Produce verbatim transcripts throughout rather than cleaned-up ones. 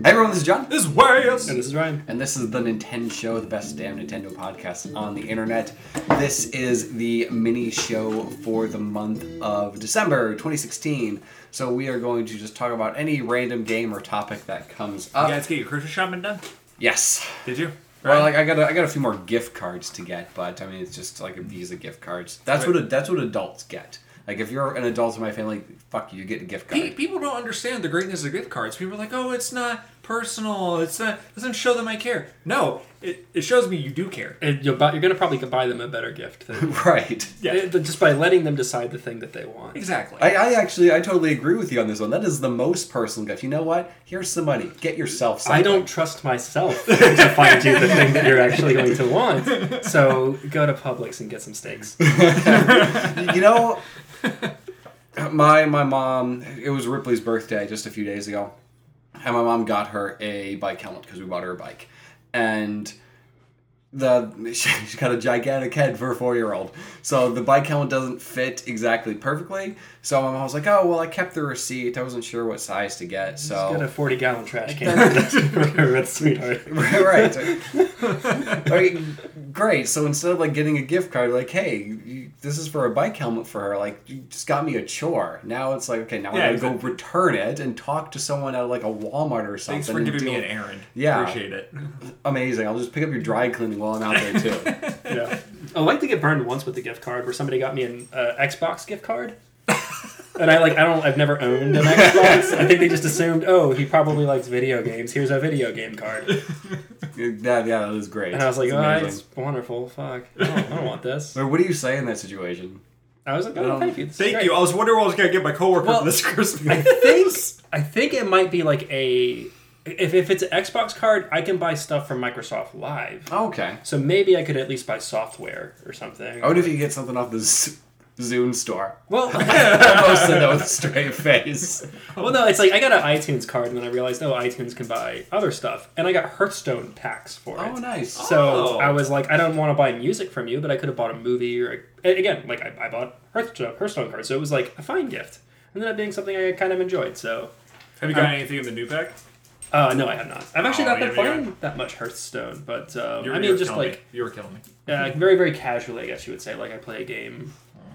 Hey everyone, this is John. This is Wes. And this is Ryan. And this is the Nintendo Show, the best damn Nintendo podcast on the internet. This is the mini show for the month of December twenty sixteen. So we are going to just talk about any random game or topic that comes up. You guys get your Christmas shopping done? Yes. Did you? Well, like I got a, I got a few more gift cards to get, but I mean it's just like a Visa gift cards. That's Right. what that's what adults get. Like if you're an adult in my family, fuck you, you get a gift card. Pe- People don't understand the greatness of gift cards. People are like, oh, it's not personal. It's not doesn't show them I care. No, it, it shows me you do care. And you're, bu- you're going to probably buy them a better gift. Than, Right. yeah. Just by letting them decide the thing that they want. Exactly. I, I actually, I totally agree with you on this one. That is the most personal gift. You know what? Here's some money. Get yourself something. I don't trust myself to find you the thing that you're actually going to want. So go to Publix and get some steaks. You know, my my mom, it was Ripley's birthday just a few days ago. And my mom got her a bike helmet because we bought her a bike. And the she's got a gigantic head for a four-year-old. So the bike helmet doesn't fit exactly perfectly. So my mom was like, oh, well, I kept the receipt. I wasn't sure what size to get. So Just get a forty-gallon trash can. That's sweetheart. Right. Okay, great. So instead of like getting a gift card, like, hey, you, this is for a bike helmet for her. Like, you just got me a chore. Now it's like, okay, now Yeah, I gotta go exactly. return it and talk to someone at like a Walmart or something. Thanks for and giving me deal- an errand. Yeah. Appreciate it. Amazing. I'll just pick up your dry cleaning while I'm out there too. Yeah. I like to get burned once with the gift card where somebody got me an uh, Xbox gift card. And I like I don't I've never owned an Xbox. I think they just assumed, oh, he probably likes video games. Here's a video game card. Yeah, yeah, that was great. And I was like, It's oh, amazing. it's wonderful. Fuck. I don't, I don't want this. Or what do you say in that situation? I was like, Um, oh, thank you. This is Thank great. you. I was wondering what I was going to get my coworker Well, for this Christmas. I think I think it might be like a if if it's an Xbox card, I can buy stuff from Microsoft Live. Oh, okay. So maybe I could at least buy software or something. I wonder if you could get something off the Z- Zune store. Well, Almost said that with a straight face. well, no, it's like I got an iTunes card, and then I realized, oh, iTunes can buy other stuff, and I got Hearthstone packs for it. Oh, nice. So Oh. I was like, I don't want to buy music from you, but I could have bought a movie or a, again, like I, I bought Hearthstone, Hearthstone cards, so it was like a fine gift. Ended up being something I kind of enjoyed. So, Have you got um, anything in the new pack? uh, no, I have not. I've actually Oh, not been yeah, yeah. playing that much Hearthstone, but um, You were, I you mean, were just killing like me. You were killing me. uh, very, very casually, I guess you would say. Like I play a game.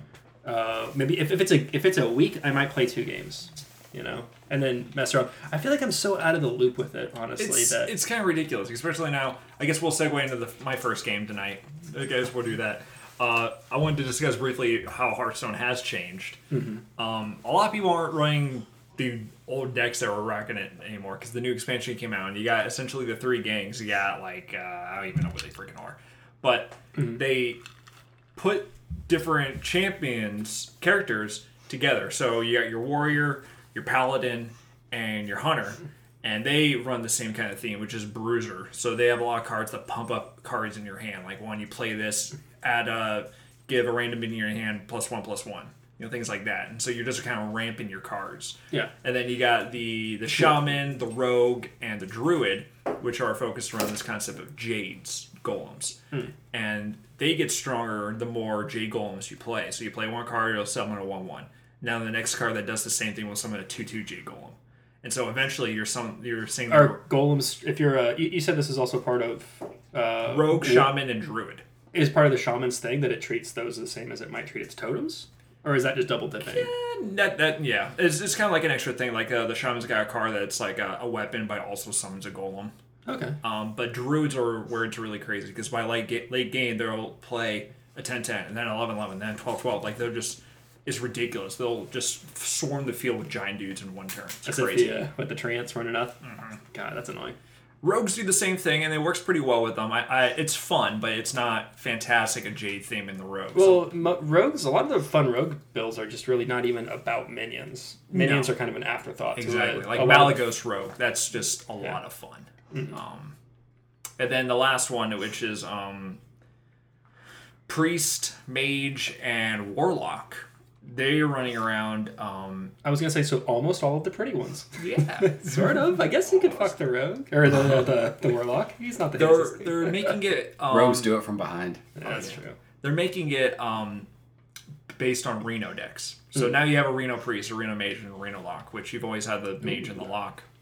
Uh, maybe if, if it's a if it's a week, I might play two games. You know, and then mess around. I feel like I'm so out of the loop with it, honestly. It's, that it's kind of ridiculous, especially now. I guess we'll segue into the, my first game tonight. I guess we'll do that. Uh, I wanted to discuss briefly how Hearthstone has changed. Mm-hmm. Um, a lot of people aren't running the old decks that were rocking it anymore because the new expansion came out and you got essentially the three gangs. You got like, uh, I don't even know what they freaking are. But Mm-hmm. they put different champions, characters together. So you got your warrior, your paladin, and your hunter. And they run the same kind of theme, which is bruiser. So they have a lot of cards that pump up cards in your hand. Like when you play this, add a, give a random minion in your hand plus one plus one. You know, things like that. And so you're just kind of ramping your cards. yeah. And then you got the the shaman, the rogue, and the druid, which are focused around this concept of jades, golems. And they get stronger the more jade golems you play. So you play one card, it'll summon a one one. Now the next card that does the same thing will summon a two two jade golem. And so eventually you're some you're seeing Are golems? If you're, uh, you, you said this is also part of uh, rogue, shaman, and druid. Is part of the shaman's thing that it treats those the same as it might treat its totems, or is that just double dipping? And that that yeah, it's it's kind of like an extra thing. Like uh, the shaman's got a card that's like a, a weapon, but also summons a golem. Okay. Um, but druids are where it's really crazy because by late, ga- late game they'll play a ten ten and then eleven eleven, then twelve twelve. Like they're just, it's ridiculous. They'll just swarm the field with giant dudes in one turn. It's As if crazy. the, uh, with the trance running up. God, that's annoying. Rogues do the same thing and it works pretty well with them. I, I it's fun, but it's not fantastic a Jade theme in the rogues. Well, mo- rogues. A lot of the fun rogue builds are just really not even about minions. Minions No. are kind of an afterthought. exactly. To it. Like A lot of the- Malagos Rogue. That's just a Yeah. lot of fun. Um, and then the last one, which is um, Priest, Mage, and Warlock. They're running around. Um, I was gonna say so. Almost all of the pretty ones. yeah. Sort of. I guess you could fuck the rogue or the the, the, the warlock. He's not the. They're handsome. they're making it. Um, Rogues do it from behind. Yeah, that's yeah. true. They're making it um, based on Reno decks. So now you have a Reno Priest, a Reno Mage, and a Reno Lock, which you've always had the Mage and the Lock, but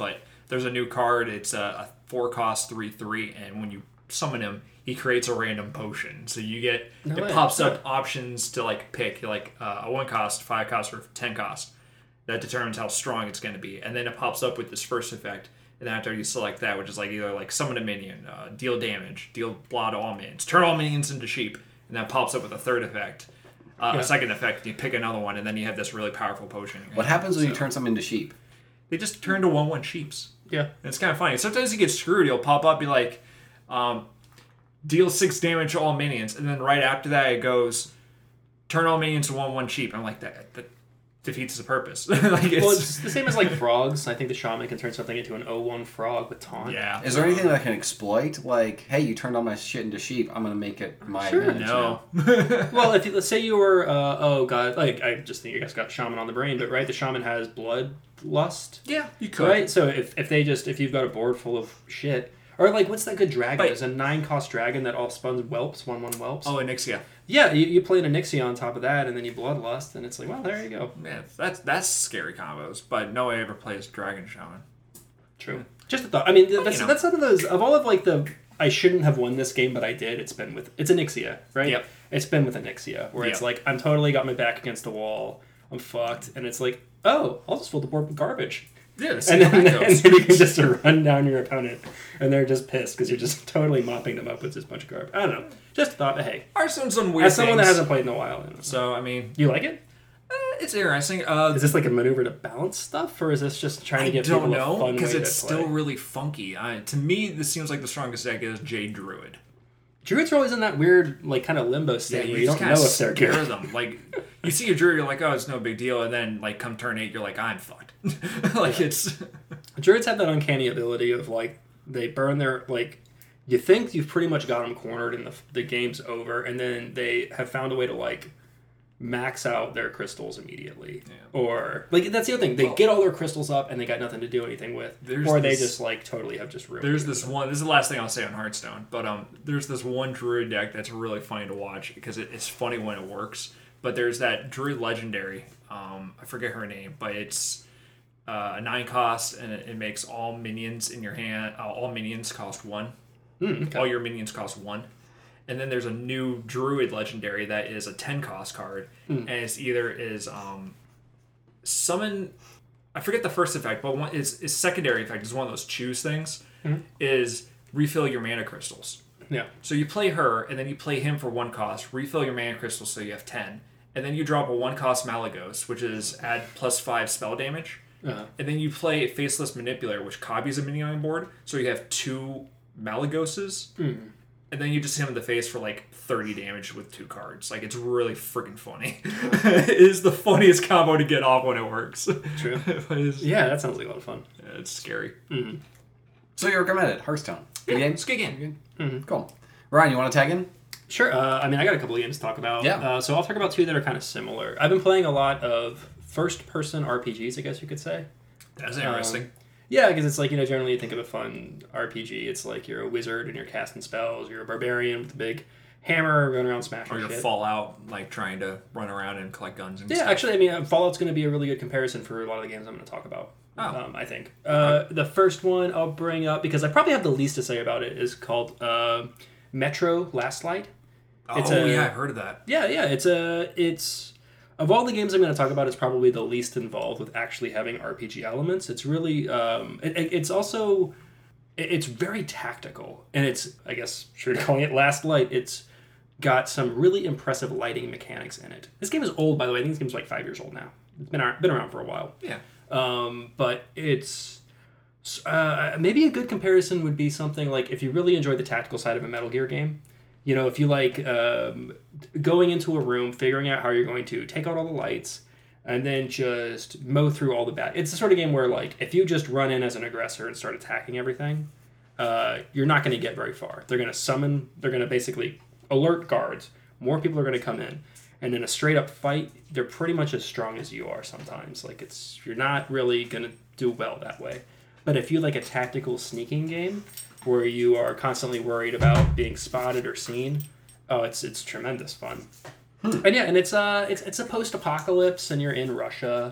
there's a new card. It's a, a four cost three three, and when you summon him, he creates a random potion. So you get No it way. pops up options to like pick like uh, a one cost, five cost, or ten cost. That determines how strong it's going to be, and then it pops up with this first effect. And then after you select that, which is like either like summon a minion, uh, deal damage, deal blah to all minions, turn all minions into sheep, and that pops up with a third effect, uh, Yeah. a second effect. You pick another one, and then you have this really powerful potion. What happens when you So- turn something into sheep? They just turn to one one sheeps. Yeah. And it's kind of funny. Sometimes you get screwed. You'll pop up, be like, um, deal six damage to all minions, and then right after that it goes, turn all minions to one one sheep. I'm like, that that defeats the purpose. like it's, Well, it's the same as like frogs. I think the shaman can turn something into an oh one frog with taunt. yeah. Is there anything that I can exploit? Like, hey, you turned all my shit into sheep. I'm gonna make it my Sure. advantage No. now. Well, if you, let's say you were, uh, oh god, like I just think you guys got shaman on the brain, but right, the shaman has bloodlust, Yeah, you could. right? So if, if they just if you've got a board full of shit, or like what's that good dragon? But- There's a nine cost dragon that all spawns whelps, one one whelps. Oh, Anixia. Yeah, you, you play an Anixia on top of that, and then you bloodlust, and it's like, well, there you go. Yeah, that's that's scary combos. But no one ever plays Dragon Shaman. True. Just a thought. I mean, that's you know. that's one of those of all of like the I shouldn't have won this game, but I did. It's been with it's Anixia, right? Yep. It's been with Anixia, where it's Yep. like I'm totally got my back against the wall. I'm fucked, and it's like, oh, I'll just fill the board with garbage, Yeah, and then, and then you can just run down your opponent, and they're just pissed because you're just totally mopping them up with this bunch of garbage. I don't know. Just thought, hey, Hearthstone's some weird as someone that things. hasn't played in a while, you know, So I mean, you like it? eh, it's interesting. Uh, Is this like a maneuver to balance stuff, or is this just trying to I give don't people a know fun because way it's to play? still really funky. I, to me, this seems like the strongest deck is Jade Druid. Druids are always in that weird, like, kind of limbo state where you just don't know kinda if they're scare good. them. Like you see a druid, you're like, oh, it's no big deal, and then like come turn eight, you're like, I'm fucked. like it's Druids have that uncanny ability of like they burn their like you think you've pretty much got them cornered and the the game's over, and then they have found a way to like max out their crystals immediately, Yeah. or like that's the other thing they Well- get all their crystals up and they got nothing to do anything with, There's or they this- just like totally have just ruined. there's it. this one. This is the last thing I'll say on Hearthstone, but um, there's this one druid deck that's really funny to watch because it, it's funny when it works. But there's that druid legendary. Um, I forget her name, but it's uh, a nine cost and it, it makes all minions in your hand. Uh, all minions cost one. Mm, okay. All your minions cost one. And then there's a new druid legendary that is a ten cost card, Mm. and it's either is um, summon. I forget the first effect, but one is is secondary effect is one of those choose things. Mhm. Is refill your mana crystals. Yeah. So you play her, and then you play him for one cost. Refill your mana crystals, so you have ten, and then you drop a one cost Malagos, which is add plus five spell damage. Uh, And then you play Faceless Manipulator, which copies a minion on board, so you have two Malagoses. mm. And then you just hit him in the face for like thirty damage with two cards. Like, it's really freaking funny. It is the funniest combo to get off when it works. True. But it's, Yeah, that sounds like a lot of fun. yeah, it's scary. Mm. So you recommend it, Hearthstone. Good game? It's a good game. Mhm. Cool. Ryan, you want to tag in? Sure. Uh, I mean, I got a couple of games to talk about. Yeah. Uh, so I'll talk about two that are kind of similar. I've been playing a lot of first-person R P Gs, I guess you could say. That's interesting. Yeah, because it's like, you know, generally you think of a fun R P G. It's like you're a wizard and you're casting spells. You're a barbarian with a big hammer running around smashing or your shit. Fallout, like trying to run around and collect guns and Yeah, stuff. actually, I mean, uh, Fallout's going to be a really good comparison for a lot of the games I'm going to talk about. Oh. Um, I think. Uh, the first one I'll bring up, because I probably have the least to say about it, is called uh, Metro Last Light. Oh, it's a- yeah, I've heard of that. Yeah, yeah, it's a it's of all the games I'm going to talk about, it's probably the least involved with actually having R P G elements. It's really um, it, it- it's also it- it's very tactical, and it's I guess sure calling it Last Light. It's got some really impressive lighting mechanics in it. This game is old, by the way. I think this game's like five years old now. It's been ar- been around for a while. Yeah. Um, but it's uh, maybe a good comparison would be something like if you really enjoy the tactical side of a Metal Gear game. You know, if you like um, going into a room, figuring out how you're going to take out all the lights, and then just mow through all the bad. It's the sort of game where, like, if you just run in as an aggressor and start attacking everything, uh, you're not going to get very far. They're going to summon. They're going to basically alert guards. More people are going to come in, and in a straight up fight, they're pretty much as strong as you are. Sometimes, like it's you're not really going to do well that way. But if you like a tactical sneaking game where you are constantly worried about being spotted or seen, oh, it's it's tremendous fun. Hmm. And yeah, and it's uh it's it's a post-apocalypse, and you're in Russia.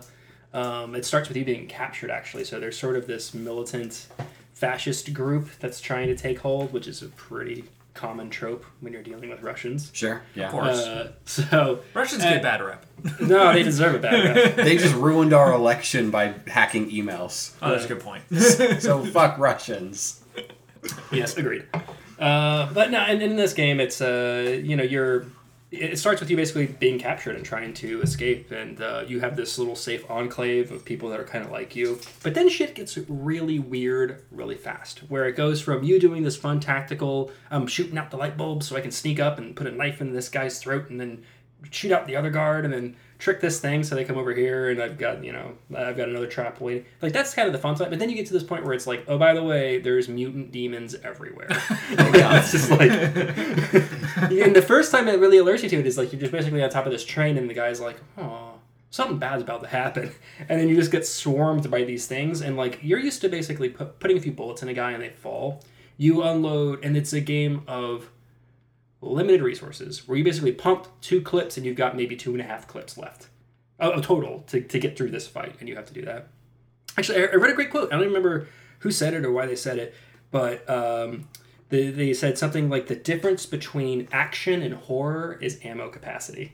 Um, it starts with you being captured, actually. So there's sort of this militant fascist group that's trying to take hold, which is a pretty common trope when you're dealing with Russians. Sure, yeah. Of course. Uh, so Russians uh, get a bad rep. No, they deserve a bad rep. They just ruined our election by hacking emails. Oh, that's a good point. So fuck Russians. Yes, agreed. Uh, but no, in, in this game, it's uh, you know, you're. It starts with you basically being captured and trying to escape, and uh, you have this little safe enclave of people that are kind of like you. But then shit gets really weird really fast, where it goes from you doing this fun tactical, um, shooting out the light bulb so I can sneak up and put a knife in this guy's throat, and then shoot out the other guard, and then trick this thing so they come over here, and I've got, you know, I've got another trap waiting. Like, that's kind of the fun side. But then you get to this point where it's like, oh, by the way, there's mutant demons everywhere. Oh, yeah. It's just like... and the first time it really alerts you to it is like you're just basically on top of this train, and the guy's like, oh, something bad's about to happen. And then you just get swarmed by these things, and like, you're used to basically put, putting a few bullets in a guy and they fall. You unload, and it's a game of limited resources, where you basically pump two clips and you've got maybe two and a half clips left. Oh, total to, to get through this fight, and you have to do that. Actually, I, I read a great quote. I don't remember who said it or why they said it, but um, they, they said something like, the difference between action and horror is ammo capacity.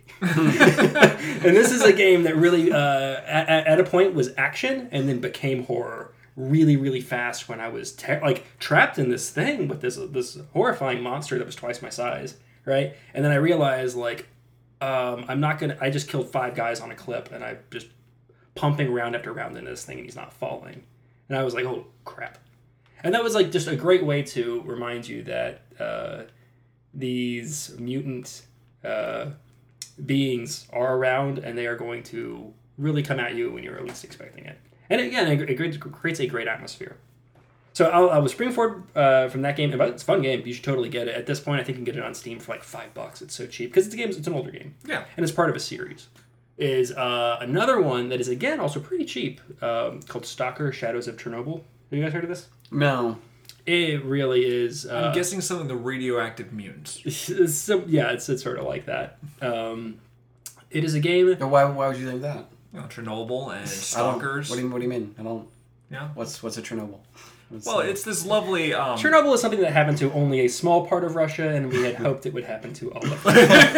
And this is a game that really, uh, at, at a point, was action and then became horror really, really fast when I was ter- like trapped in this thing with this this horrifying monster that was twice my size, right? And then I realized, like, um, I'm not gonna. I just killed five guys on a clip, and I just pumping round after round into this thing, and he's not falling. And I was like, oh crap! And that was like just a great way to remind you that uh, these mutant uh, beings are around, and they are going to really come at you when you're least expecting it. And again, it creates a great atmosphere. So I'll, I was bringing forward uh, from that game. It's a fun game. You should totally get it. At this point, I think you can get it on Steam for like five bucks. It's so cheap because it's a game. It's an older game. Yeah. And it's part of a series. Is uh, another one that is again also pretty cheap um, called Stalker: Shadows of Chernobyl. Have you guys heard of this? No. It really is. Uh, I'm guessing some of the radioactive mutants. It's some, yeah, it's it's sort of like that. Um, it is a game. But why? Why would you think that? You know, Chernobyl and I don't- Stalkers. What do you What do you mean? I don't. Yeah. What's What's a Chernobyl? What's, Well, uh, it's this lovely. Um, Chernobyl is something that happened to only a small part of Russia, and we had hoped it would happen to all of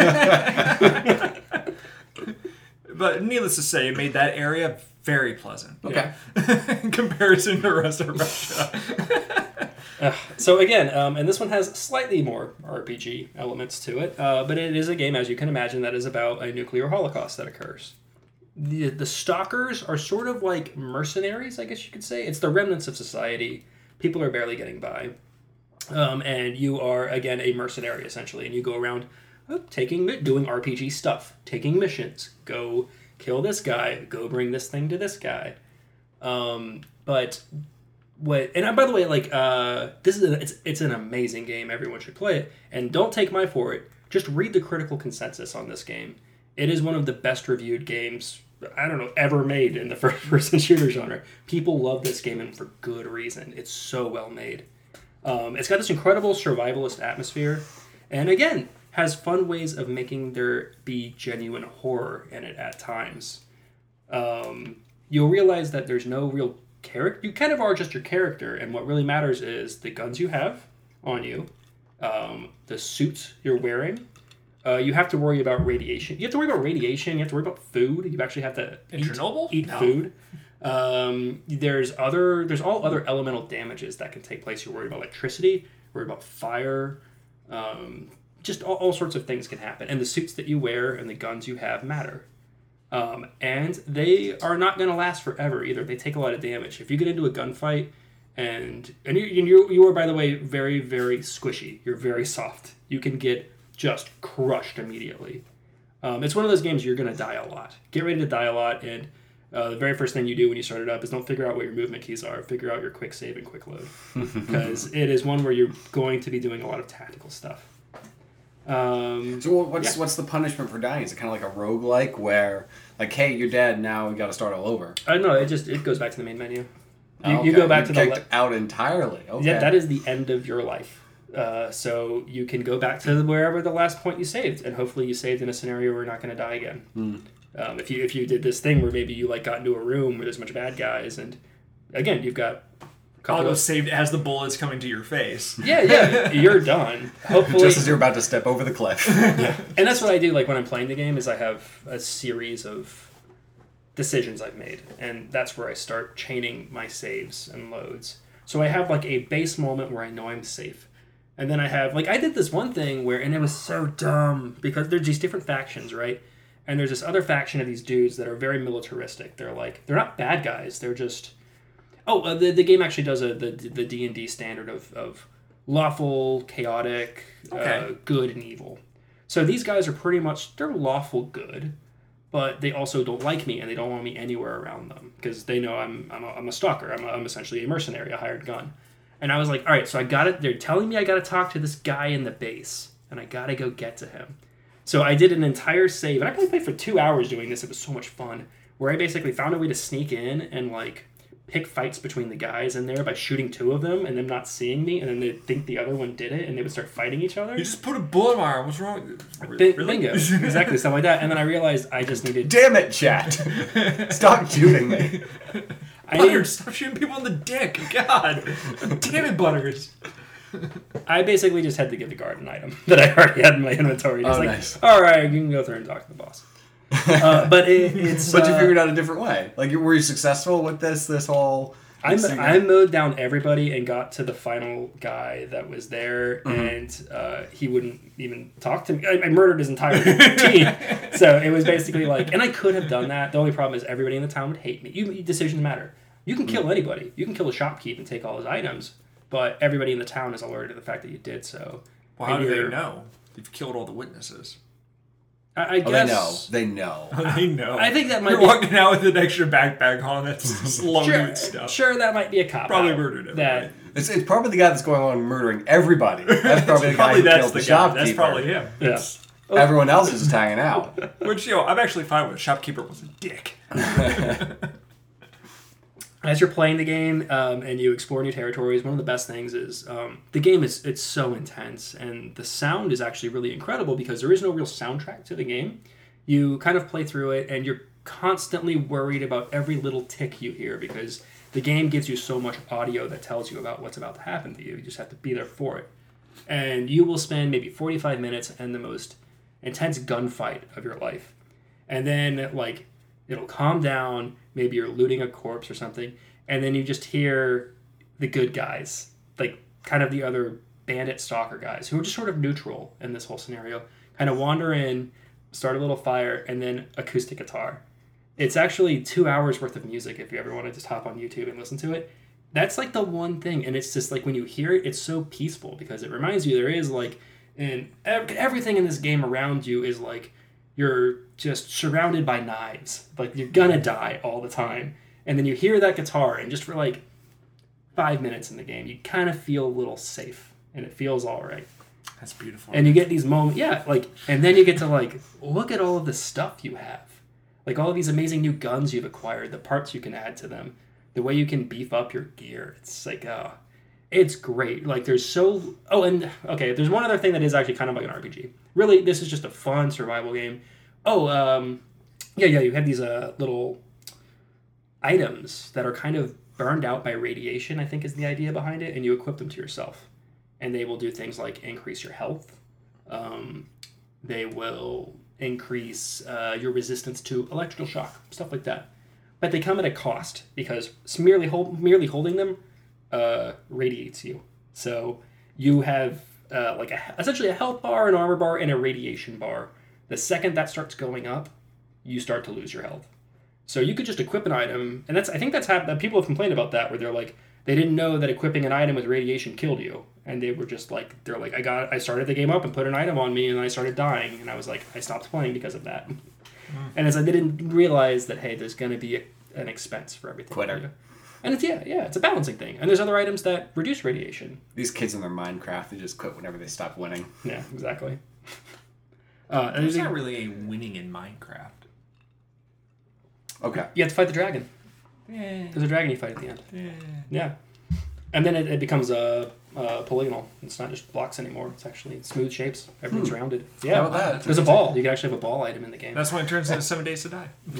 it. But needless to say, it made that area very pleasant. okay. In comparison to the rest of Russia. Uh, so again, um, and this one has slightly more R P G elements to it, uh, but it is a game, as you can imagine, that is about a nuclear holocaust that occurs. The, the stalkers are sort of like mercenaries, I guess you could say. It's the remnants of society. People are barely getting by. Um, and you are, again, a mercenary, essentially. And you go around oh, taking, doing R P G stuff, taking missions. Go kill this guy. Go bring this thing to this guy. Um, but what... And by the way, like, uh, this is a, it's, it's an amazing game. Everyone should play it. And don't take my for it. Just read the critical consensus on this game. It is one of the best reviewed games, I don't know, ever made in the first-person shooter genre. People love this game, and for good reason. It's so well made. Um, it's got this incredible survivalist atmosphere, and again, has fun ways of making there be genuine horror in it at times. Um, you'll realize that there's no real character. You kind of are just your character, and what really matters is the guns you have on you, um, the suits you're wearing. Uh, you have to worry about radiation. You have to worry about radiation. You have to worry about food. You actually have to In eat, Chernobyl? eat No. food. Um, there's other. There's all other elemental damages that can take place. You're worried about electricity. Worried about fire. Um, just all, all sorts of things can happen. And the suits that you wear and the guns you have matter. Um, and they are not going to last forever either. They take a lot of damage. If you get into a gunfight, and and you you you are, by the way, very very squishy. You're very soft. You can get just crushed immediately. Um, it's one of those games you're going to die a lot. Get ready to die a lot, and uh, the very first thing you do when you start it up is don't figure out what your movement keys are. Figure out your quick save and quick load. Because it is one where you're going to be doing a lot of tactical stuff. Um, So what's yeah. what's the punishment for dying? Is it kind of like a roguelike where, like, hey, you're dead, now we got to start all over? I know, it just it goes back to the main menu. You, Oh, you okay. go back to the... kicked Le- out entirely. Okay. Yeah, that is the end of your life. Uh, so you can go back to wherever the last point you saved, and hopefully you saved in a scenario where you're not going to die again. Mm. Um, if you if you did this thing where maybe you like got into a room where there's a bunch of bad guys, and again you've got a couple Auto of saved as the bullets coming to your face. yeah yeah you're done. Hopefully, Just as you're about to step over the cliff. and that's what I do. Like when I'm playing the game, is I have a series of decisions I've made, and that's where I start chaining my saves and loads. So I have like a base moment where I know I'm safe. And then I have, like, I did this one thing where, and it was so dumb, because there's these different factions, right? And there's this other faction of these dudes that are very militaristic. They're like, they're not bad guys. They're just, oh, uh, the, the game actually does a the the D and D standard of, of lawful, chaotic, Okay. uh, good, and evil. So these guys are pretty much, they're lawful good, but they also don't like me, and they don't want me anywhere around them, because they know I'm I'm a, I'm a stalker. I'm, a, I'm essentially a mercenary, a hired gun. And I was like, all right, so I got it. They're telling me I got to talk to this guy in the base, and I got to go get to him. So I did an entire save, and I probably played for two hours doing this. It was so much fun, where I basically found a way to sneak in and like pick fights between the guys in there by shooting two of them and them not seeing me, and then they'd think the other one did it, and they would start fighting each other. You just put a bullet in my arm. What's wrong? with Bi- Really? Bingo, exactly, stuff like that. And then I realized I just needed. Damn it, chat. Stop shooting me. I Butters, needed, stop shooting people in the dick. God. Damn it, Butters. I basically just had to give the guard an item that I already had in my inventory. Just Oh, like, nice. all right, you can go through and talk to the boss. Uh, but it, it's. But you uh, figured out a different way. Like, were you successful with this? This whole. I this thing? I mowed down everybody and got to the final guy that was there, Mm-hmm. and uh, he wouldn't even talk to me. I, I murdered his entire team, so it was basically like, and I could have done that. The only problem is everybody in the town would hate me. You decisions matter. You can kill anybody. You can kill a shopkeep and take all his items, but everybody in the town is alerted to the fact that you did so. Well, how And do they you're- know? You've killed all the witnesses. I, I Oh, guess they know. They know. They know. I think that might You're be walking out with an extra backpack on that's just loaded sure. with stuff. Sure, that might be a cop. Probably out. murdered That everybody. It's, it's probably the guy that's going on murdering everybody. That's probably the guy Probably who that's killed the the, guy. shopkeeper. That's probably him. yeah. Everyone else is just hanging out. Which, you know, I'm actually fine with. Shopkeeper was a dick. As you're playing the game um, and you explore new territories, one of the best things is um, the game is it's so intense, and the sound is actually really incredible because there is no real soundtrack to the game. You kind of play through it, and you're constantly worried about every little tick you hear because the game gives you so much audio that tells you about what's about to happen to you. You just have to be there for it. And you will spend maybe forty-five minutes in the most intense gunfight of your life. And then, like, it'll calm down. Maybe you're looting a corpse or something. And then you just hear the good guys, like kind of the other bandit stalker guys who are just sort of neutral in this whole scenario, kind of wander in, start a little fire, and then acoustic guitar. It's actually two hours worth of music if you ever want to just hop on YouTube and listen to it. That's like the one thing. And it's just like when you hear it, it's so peaceful because it reminds you there is like, and ev- everything in this game around you is like, you're just surrounded by knives. Like, you're gonna die all the time. And then you hear that guitar, and just for like five minutes in the game, you kind of feel a little safe, and it feels all right. That's beautiful. And you get these moments, yeah, like, and then you get to like, look at all of the stuff you have. Like, all of these amazing new guns you've acquired, the parts you can add to them, the way you can beef up your gear. It's like, uh, it's great. Like, there's so, oh, and, okay, there's one other thing that is actually kind of like an R P G. Really, this is just a fun survival game. Oh, um, yeah, yeah, you have these uh, little items that are kind of burned out by radiation, I think is the idea behind it, and you equip them to yourself. And they will do things like increase your health. Um, they will increase uh, your resistance to electrical shock, stuff like that. But they come at a cost because merely, hold, merely holding them uh, radiates you. So you have uh, like a, essentially a health bar, an armor bar, and a radiation bar. The second that starts going up, you start to lose your health. So you could just equip an item, and that's I think that's happened. People have complained about that, where they're like, they didn't know that equipping an item with radiation killed you, and they were just like, they're like, I got, I started the game up and put an item on me, and I started dying, and I was like, I stopped playing because of that. Mm. And it's like they didn't realize that hey, there's going to be a, an expense for everything. Quitter. And it's yeah, yeah, it's a balancing thing. And there's other items that reduce radiation. These kids in their Minecraft, they just quit whenever they stop winning. Yeah, exactly. Uh, and There's there's not really a winning in Minecraft. Okay. you have to fight the dragon. Yeah. There's a dragon you fight at the end. Yeah. Yeah. And then it, it becomes a uh, polygonal. It's not just blocks anymore. It's actually smooth shapes. Everything's Hmm. rounded. How Yeah, about that? there's a ball. You can actually have a ball item in the game. That's when it turns into Seven Days to Die. Yeah.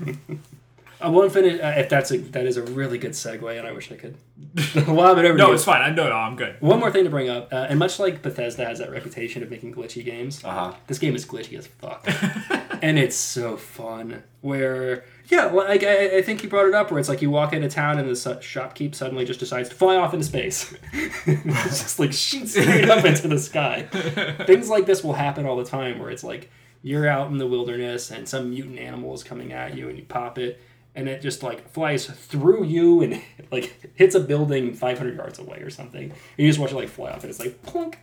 I won't finish. Uh, if that's a that is a really good segue, and I wish I could. Lob it over to No, you. it's fine. I no, no, I'm good. One more thing to bring up, uh, and much like Bethesda has that reputation of making glitchy games, Uh-huh. this game is glitchy as fuck, and it's so fun. Where yeah, like I, I think you brought it up, where it's like you walk into town and the su- shopkeep suddenly just decides to fly off into space, it's just like shoots straight up into the sky. Things like this will happen all the time, where it's like you're out in the wilderness and some mutant animal is coming at you, and you pop it. And it just like flies through you and like hits a building five hundred yards away or something. And you just watch it like fly off, and it's like plunk.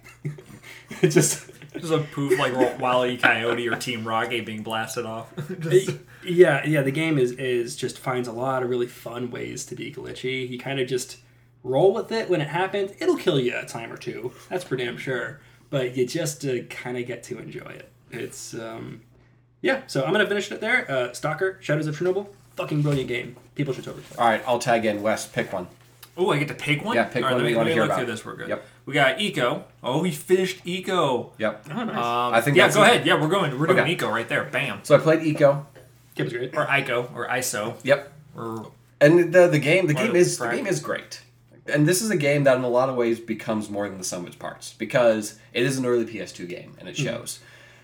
It just Just a poof like Wile E. Coyote or Team Rocket being blasted off. Just- yeah, yeah. The game is is just finds a lot of really fun ways to be glitchy. You kind of just roll with it when it happens. It'll kill you a time or two. That's for damn sure. But you just uh, kind of get to enjoy it. It's um, yeah. So I'm gonna finish it there. Uh, Stalker: Shadows of Chernobyl. Fucking brilliant game. People should totally play. All right, I'll tag in. Wes, pick one. Oh, I get to pick one? Yeah, pick All right, one let that me, you let wanna me hear look about. through this. We're good. Yep. We got Eco. Oh, we finished Eco. Yep. Oh, nice. Um, I think yeah, that's go it. ahead. Yeah, we're going. We're doing Okay. Eco right there. Bam. So I played Eco. Game was great. Or Ico or I S O. Yep. Or And the the game the What game a is the brag. game is great. And this is a game that in a lot of ways becomes more than the sum of its parts because it is an early P S two game and it shows.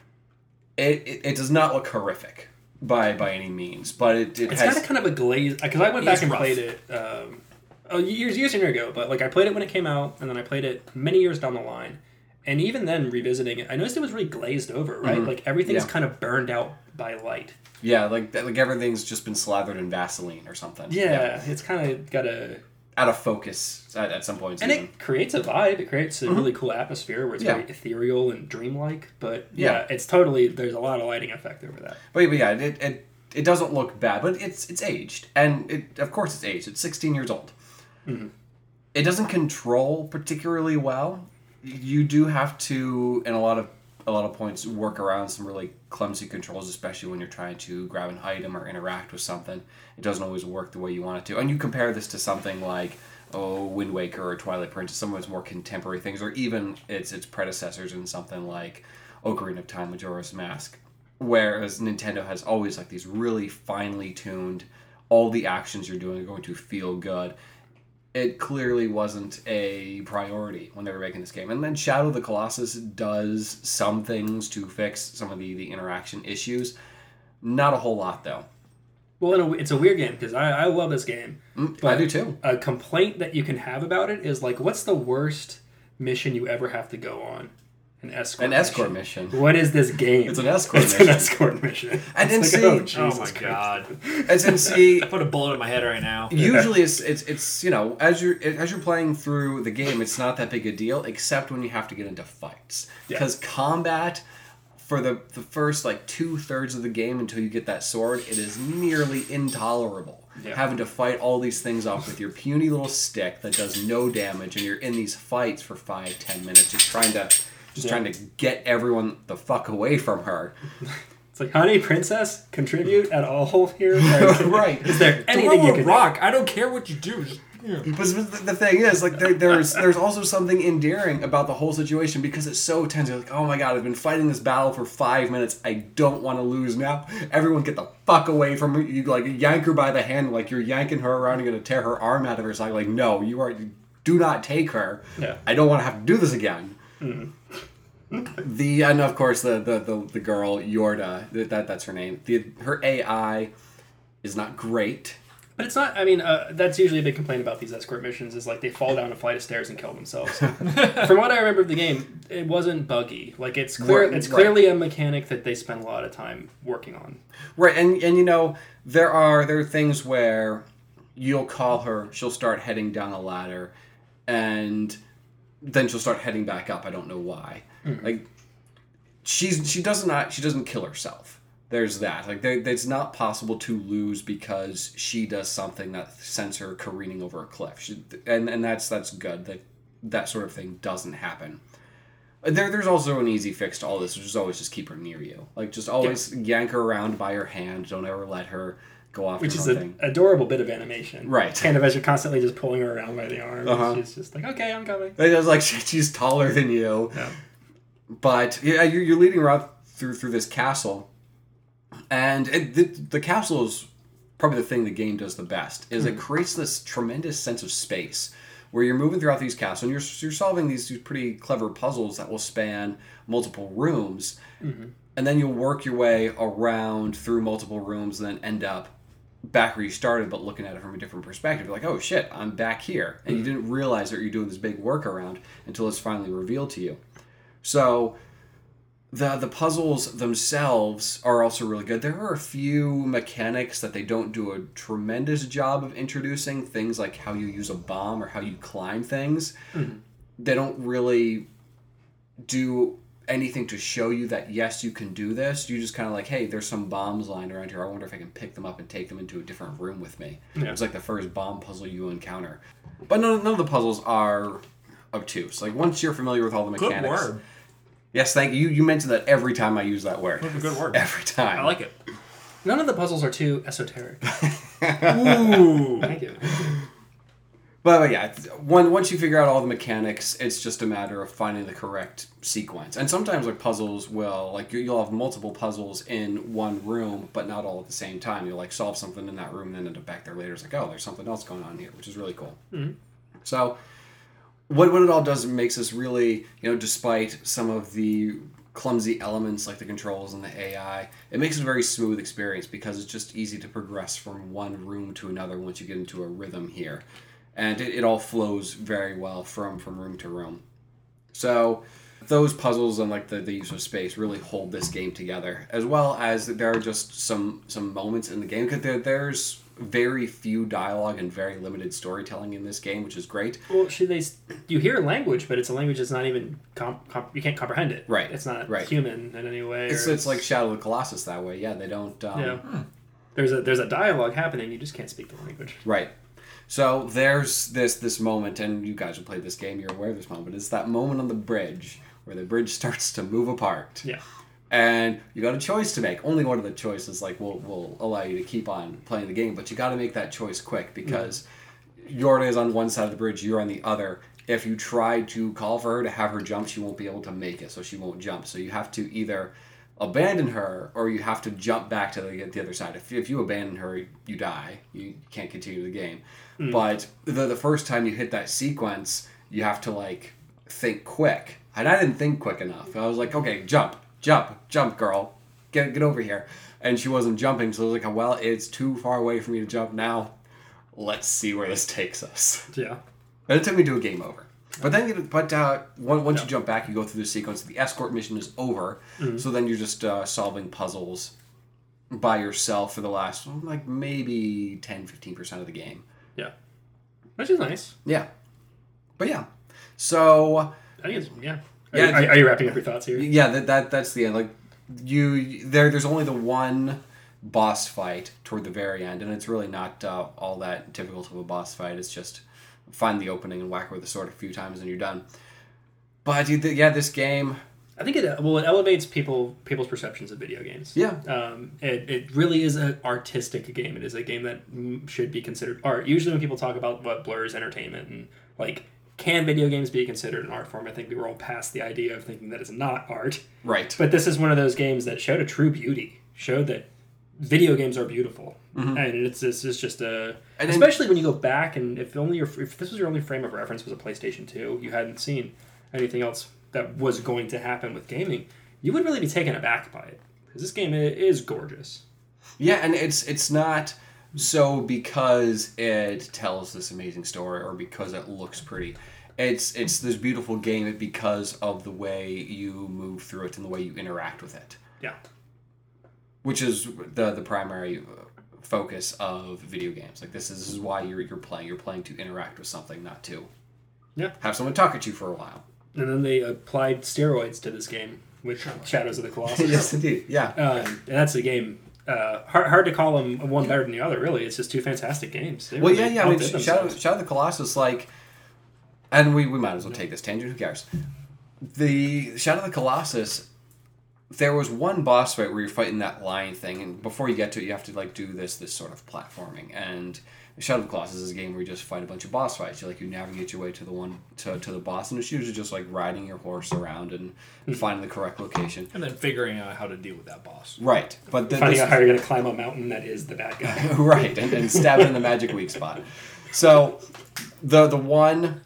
It, it it does not look horrific by by any means, but it, it It's has got a kind of a glaze because I went It's back and rough. played it um, oh, years years and years ago. But like I played it when it came out, and then I played it many years down the line. And even then, revisiting it, I noticed it was really glazed over. Right, Mhm. like everything's Yeah. kind of burned out by light. yeah, like that- like everything's just been slathered in Vaseline or something. Yeah, it's kind of got a Out of focus at, at some points. and even. it creates a vibe. It creates a really cool atmosphere where it's Yeah. very ethereal and dreamlike. But yeah, Yeah. it's totally there's a lot of lighting effect over that. But, but yeah, it, it it doesn't look bad, but it's it's aged, and it of course it's aged. It's sixteen years old. Mhm. It doesn't control particularly well. You do have to, in a lot of a lot of points, work around some really clumsy controls, especially when you're trying to grab an item or interact with something. It doesn't always work the way you want it to. And you compare this to something like oh Wind Waker or Twilight Princess, some of its more contemporary things, or even its its predecessors in something like Ocarina of Time, Majora's Mask. Whereas Nintendo has always like these really finely tuned, all the actions you're doing are going to feel good. It clearly wasn't a priority when they were making this game. And then Shadow of the Colossus does some things to fix some of the, the interaction issues. Not a whole lot, though. Well, in a, it's a weird game because I, I love this game. Mm, I But do too. A complaint that you can have about it is like, what's the worst mission you ever have to go on? An escort. An escort mission. What is this game? It's an escort It's mission. an escort mission. And then It's see- oh, oh Jesus my Christ. god. And then see, Put a bullet in my head right now. usually it's, it's it's you know as you're as you're playing through the game, it's not that big a deal, except when you have to get into fights Yeah. because combat for the the first like two thirds of the game until you get that sword, it is nearly intolerable. Yeah. Having to fight all these things off with your puny little stick that does no damage, and you're in these fights for five ten minutes, just trying to just Yeah. trying to get everyone the fuck away from her. It's like, honey, princess, contribute at all here? Like, Right. Is there anything Throw you a can rock. I don't care what you do. Just, yeah. But the the thing is, like, there, there's there's also something endearing about the whole situation because it's so tense. You're like, oh my god, I've been fighting this battle for five minutes. I don't want to lose now. Everyone get the fuck away from her. You, like, yank her by the hand, like you're yanking her around and going to tear her arm out of her side. Like, no, you are, do not take her. Yeah. I don't want to have to do this again. The and of course the the the, the girl Yorda, that that's her name. The her A I is not great. But it's not, I mean, uh, that's usually a big complaint about these escort missions is like they fall down a flight of stairs and kill themselves. From what I remember of the game, it wasn't buggy. Like it's clear, Right, it's right. clearly a mechanic that they spend a lot of time working on. Right, and and you know there are there are things where you'll call her, she'll start heading down a ladder, and then she'll start heading back up. I don't know why. Like she's she does not she doesn't kill herself. There's that. Like there, it's not possible to lose because she does something that sends her careening over a cliff. She, and and that's that's good. That that sort of thing doesn't happen. There, there's also an easy fix to all this, which is always just keep her near you. Like, just always yank her around by her hand. Don't ever let her go off. Which your is own an thing. adorable bit of animation. Right. Kind of as you're constantly just pulling her around by the arm. Uh-huh. She's just like, okay, I'm coming. It was like she's taller than you. Yeah. But yeah, you're, you're leading her out through through this castle, and it, the, the castle is probably the thing the game does the best. Is it creates this tremendous sense of space where you're moving throughout these castles and you're you're solving these, these pretty clever puzzles that will span multiple rooms, Mm-hmm. and then you'll work your way around through multiple rooms and then end up back where you started, but looking at it from a different perspective. You're like, oh shit, I'm back here, and you didn't realize that you're doing this big workaround until it's finally revealed to you. So the the puzzles themselves are also really good. There are a few mechanics that they don't do a tremendous job of introducing, things like how you use a bomb or how you climb things. Mm-hmm. They don't really do anything to show you that yes, you can do this. You just kind of like, hey, there's some bombs lying around here. I wonder if I can pick them up and take them into a different room with me. Yeah. It's like the first bomb puzzle you encounter. But none, none of the puzzles are obtuse. Like once you're familiar with all the Good mechanics. word. Yes, thank you. You mentioned that every time I use that word. That's a good word. Every time. I like it. None of the puzzles are too esoteric. Ooh. Thank you. But, but yeah, one, once you figure out all the mechanics, it's just a matter of finding the correct sequence. And sometimes like puzzles will, like you- you'll have multiple puzzles in one room, but not all at the same time. You'll like solve something in that room and then end up back there later. It's like, oh, there's something else going on here, which is really cool. Mm-hmm. So what, what it all does makes this really, you know, despite some of the clumsy elements like the controls and the A I, it makes it a very smooth experience because it's just easy to progress from one room to another once you get into a rhythm here. And it, it all flows very well from, from room to room. So those puzzles and like the, the use of space really hold this game together, as well as there are just some some moments in the game because there, there's very few dialogue and very limited storytelling in this game, which is great. Well, should they? You hear language, but it's a language that's not even comp, comp, you can't comprehend it. Right. It's not Right. human in any way. It's or it's like Shadow of the Colossus that way. Yeah, they don't. Um, yeah. There's a there's a dialogue happening. You just can't speak the language. Right. So there's this this moment, and you guys have played this game, you're aware of this moment. It's that moment on the bridge where the bridge starts to move apart. Yeah. And you got a choice to make. Only one of the choices like will will allow you to keep on playing the game, but you got to make that choice quick because mm. Yorda is on one side of the bridge, you're on the other. If you try to call for her to have her jump, she won't be able to make it, so she won't jump. So you have to either abandon her or you have to jump back to the, the other side. If, if you abandon her, you die. You can't continue the game. Mm. But the the first time you hit that sequence, you have to like think quick. And I didn't think quick enough. I was like, okay, jump, jump, jump, girl. Get get over here. And she wasn't jumping, so I was like, well, it's too far away for me to jump now. Let's see where this takes us. Yeah. And it took me to a game over. But then, you, but uh, once yeah. you jump back, you go through the sequence. The escort mission is over. Mm-hmm. So then you're just uh, solving puzzles by yourself for the last, like, maybe ten to fifteen percent of the game. Yeah. Which is nice. Yeah. But yeah. So... I think it's, yeah. Are, yeah, are, are you wrapping up your thoughts here? Yeah, that, that that's the end. Like, you... There, there's only the one boss fight toward the very end, and it's really not uh, all that difficult of a boss fight. It's just... find the opening and whack her with the sword a few times and you're done. But yeah, this game... I think it well it elevates people people's perceptions of video games. Yeah. Um, it, it really is an artistic game. It is a game that should be considered art. Usually when people talk about what blurs entertainment and like, can video games be considered an art form? I think we were all past the idea of thinking that it's not art. Right. But this is one of those games that showed a true beauty. Showed that video games are beautiful. Mm-hmm. And it's this is just a... And especially then, when you go back and if only your if this was your only frame of reference was a PlayStation two, you hadn't seen anything else that was going to happen with gaming, you would really be taken aback by it. Because this game is gorgeous. Yeah, and it's it's not so because it tells this amazing story or because it looks pretty. It's it's this beautiful game because of the way you move through it and the way you interact with it. Yeah. Which is the the primary focus of video games. Like this is, this is why you're you're playing. You're playing to interact with something, not to yeah. have someone talk at you for a while. And then they applied steroids to this game with Shadows of the Colossus. Yes, indeed. Yeah. Um, and that's a game. Uh, hard, hard to call them one better than the other, really. It's just two fantastic games. They well, really yeah, yeah. I mean, outdid Shadow, themselves. Shadow of the Colossus, like, and we, we might as well take this tangent. Who cares? The Shadow of the Colossus there was one boss fight where you're fighting that lion thing, and before you get to it, you have to like do this this sort of platforming. And Shadow of the Colossus is a game where you just fight a bunch of boss fights. You like you navigate your way to the one to, to the boss, and it's usually just like riding your horse around and finding the correct location. And then figuring out how to deal with that boss. Right, but the, Finding this, out how you're going to climb a mountain that is the bad guy. right, and, and stab it in the magic weak spot. So the the one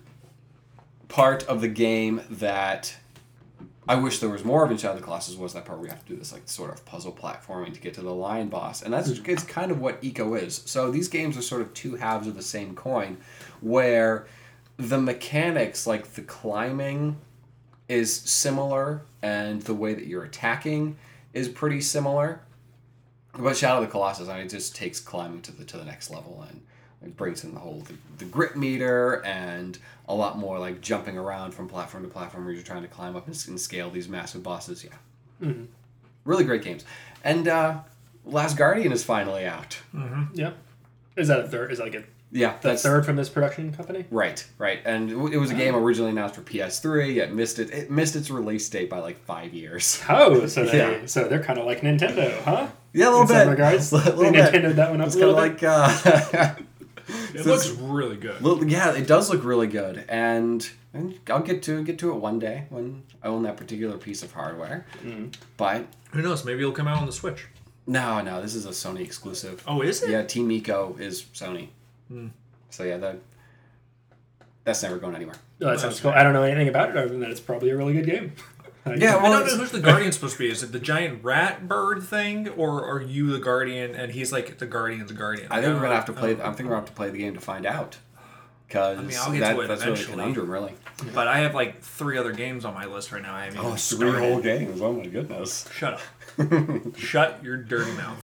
part of the game that I wish there was more of in Shadow of the Colossus was that part where you have to do this like sort of puzzle platforming to get to the lion boss, and that's it's kind of what Eco is. So these games are sort of two halves of the same coin, where the mechanics, like the climbing, is similar, and the way that you're attacking is pretty similar. But Shadow of the Colossus, I mean, it just takes climbing to the to the next level, and it brings in the whole the, the grit meter and a lot more like jumping around from platform to platform where you're trying to climb up and, and scale these massive bosses. Yeah, Mm-hmm. really great games. And uh, Last Guardian is finally out. Mm-hmm. Yep. Is that a third? Is that like a Yeah, the that's third from this production company? right, right. And it was a game originally announced for P S three. It missed it. It missed its release date by like five years. Oh, so they Yeah. so they're kind of like Nintendo, huh? Yeah, a little In bit. some regards, a little they bit. Nintendoed that one up It's a kind little of bit. like. Uh, It So looks it's- really good. Little, yeah, it does look really good, and, and I'll get to get to it one day when I own that particular piece of hardware. Mm. But Who knows? Maybe it'll come out on the Switch. no, no, this is a Sony exclusive. Oh, is it? Yeah, Team Eco is Sony. Hmm. So yeah, that that's never going anywhere. Oh, that sounds cool. I don't know anything about it other than that it's probably a really good game. Like, Yeah, I well, don't know it's- who's the Guardian supposed to be. Is it the giant rat bird thing, or are you the Guardian and he's like the Guardian's Guardian? I think we're gonna have to play. Oh. I think we're gonna have to play the game to find out. Because I mean, I'll get that, to it that's really a eventually. conundrum, really. But I have like three other games on my list right now. I haven't even three started. whole games. Oh my goodness. Shut up. Shut your dirty mouth.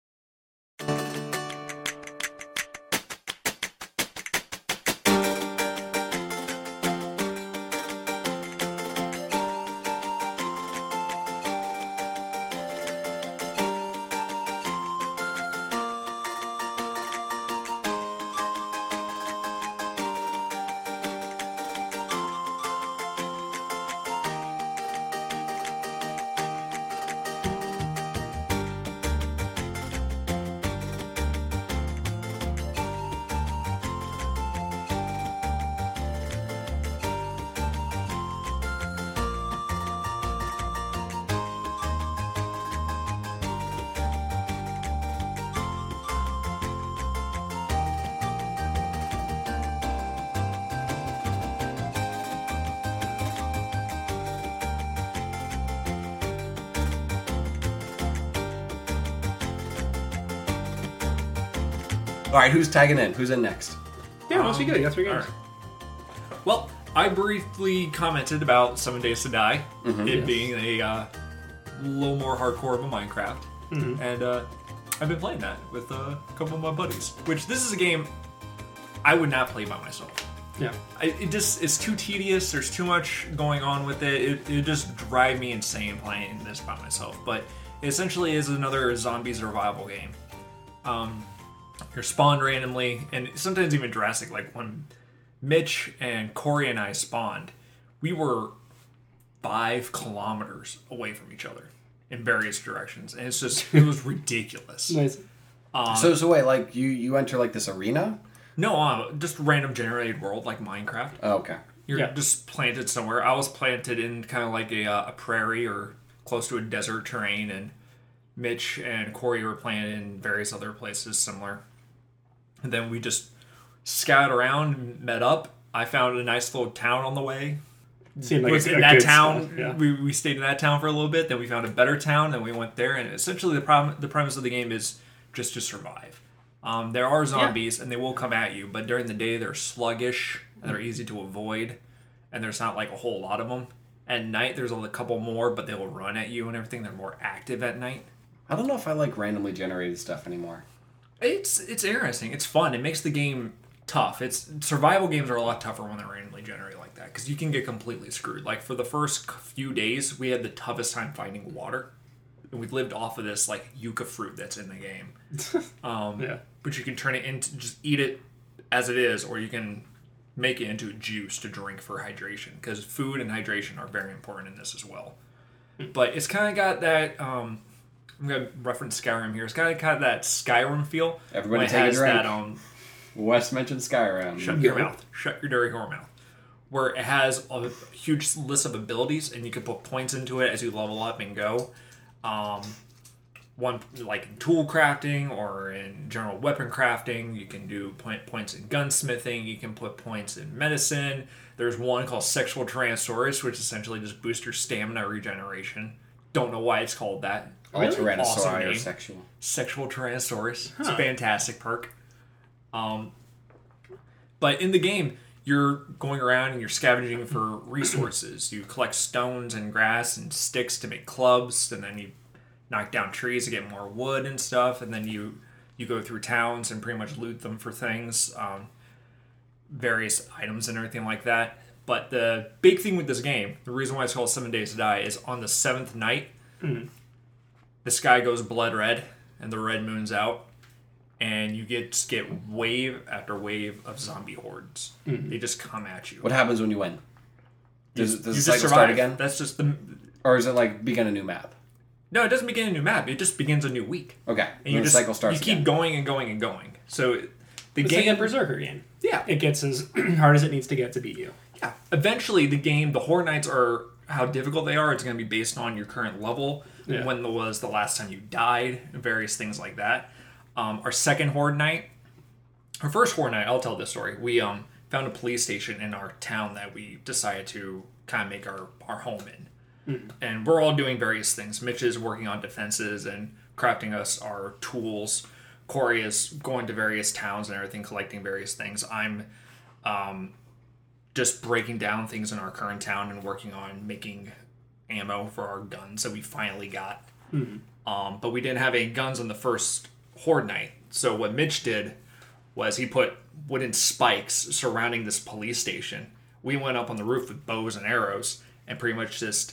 All right, who's tagging in? Who's in next? Yeah, must be good. You got three games. Alright. Well, I briefly commented about Seven Days to Die, it Yes. being a uh, little more hardcore of a Minecraft, Mhm. and uh, I've been playing that with uh, a couple of my buddies. Which this is a game I would not play by myself. Yeah. I, it just it's too tedious. There's too much going on with it. It it just drive me insane playing this by myself. But it essentially is another zombie survival game. Um, you're spawned randomly, and sometimes even drastic. Like when Mitch and Corey and I spawned, we were five kilometers away from each other in various directions, and it's just it was ridiculous. Nice. Um, So, so wait, like you you enter like this arena? no, uh, just random generated world like Minecraft. Oh, okay. You're Yeah. just planted somewhere. I was planted in kind of like a, uh, a prairie or close to a desert terrain, and Mitch and Corey were planted in various other places similar. And then we just scouted around, met up. I found a nice little town on the way. Seemed like was a, in a that good town. stuff, Yeah. We, we stayed in that town for a little bit. Then we found a better town. Then we went there. And essentially, the problem, the premise of the game is just to survive. Um, there are zombies, and they will come at you. But during the day, they're sluggish and they're easy to avoid. And there's not like a whole lot of them. At night, there's a couple more, but they will run at you and everything. They're more active at night. I don't know if I like randomly generated stuff anymore. It's it's interesting. It's fun. It makes the game tough. It's survival games are a lot tougher when they're randomly generated like that because you can get completely screwed. Like for the first few days, we had the toughest time finding water, and we lived off of this like yucca fruit that's in the game. Um, Yeah. But you can turn it into just eat it as it is, or you can make it into juice to drink for hydration because food and hydration are very important in this as well. but it's kind of got that. Um, I'm gonna reference Skyrim here. It's kind of got that Skyrim feel. Everybody when it take a has drink. That, um, Wes mentioned Skyrim. shut your mouth. Shut your dirty whore mouth. Where it has a huge list of abilities, and you can put points into it as you level up and go. Um, one like in tool crafting or in general weapon crafting, you can do point, points in gunsmithing. You can put points in medicine. There's one called Sexual Tyrannosaurus, which essentially just boosts your stamina regeneration. Don't know why it's called that. All Really? Tyrannosauri Awesome are name. sexual. Sexual Tyrannosaurus. It's a Huh. fantastic perk. Um, but in the game, you're going around and you're scavenging for resources. You collect stones and grass and sticks to make clubs, and then you knock down trees to get more wood and stuff, and then you you go through towns and pretty much loot them for things, um, various items and everything like that. But the big thing with this game, the reason why it's called Seven Days to Die, is on the seventh night, the sky goes blood red and the red moon's out, and you get just get wave after wave of zombie hordes. They just come at you. What happens when you win? Does, does you the just cycle survive. start again? That's just the. Or is it like begin a new map? No, it doesn't begin a new map. It just begins a new week. Okay. And And you the just cycle starts you keep again. going and going and going. So the It's game, like a Berserker game. yeah, It gets as hard as it needs to get to beat you. yeah. Eventually, the game, the Horde Nights are how difficult they are. It's going to be based on your current level, Yeah. when was the last time you died, and various things like that. Um, our second Horde Night, our first Horde Night, I'll tell this story. We um found a police station in our town that we decided to kind of make our our home in. And we're all doing various things. Mitch is working on defenses and crafting us our tools. Corey is going to various towns and everything, collecting various things. I'm um, just breaking down things in our current town and working on making ammo for our guns that we finally got. Um, but we didn't have any guns on the first Horde Night. So what Mitch did was he put wooden spikes surrounding this police station. We went up on the roof with bows and arrows and pretty much just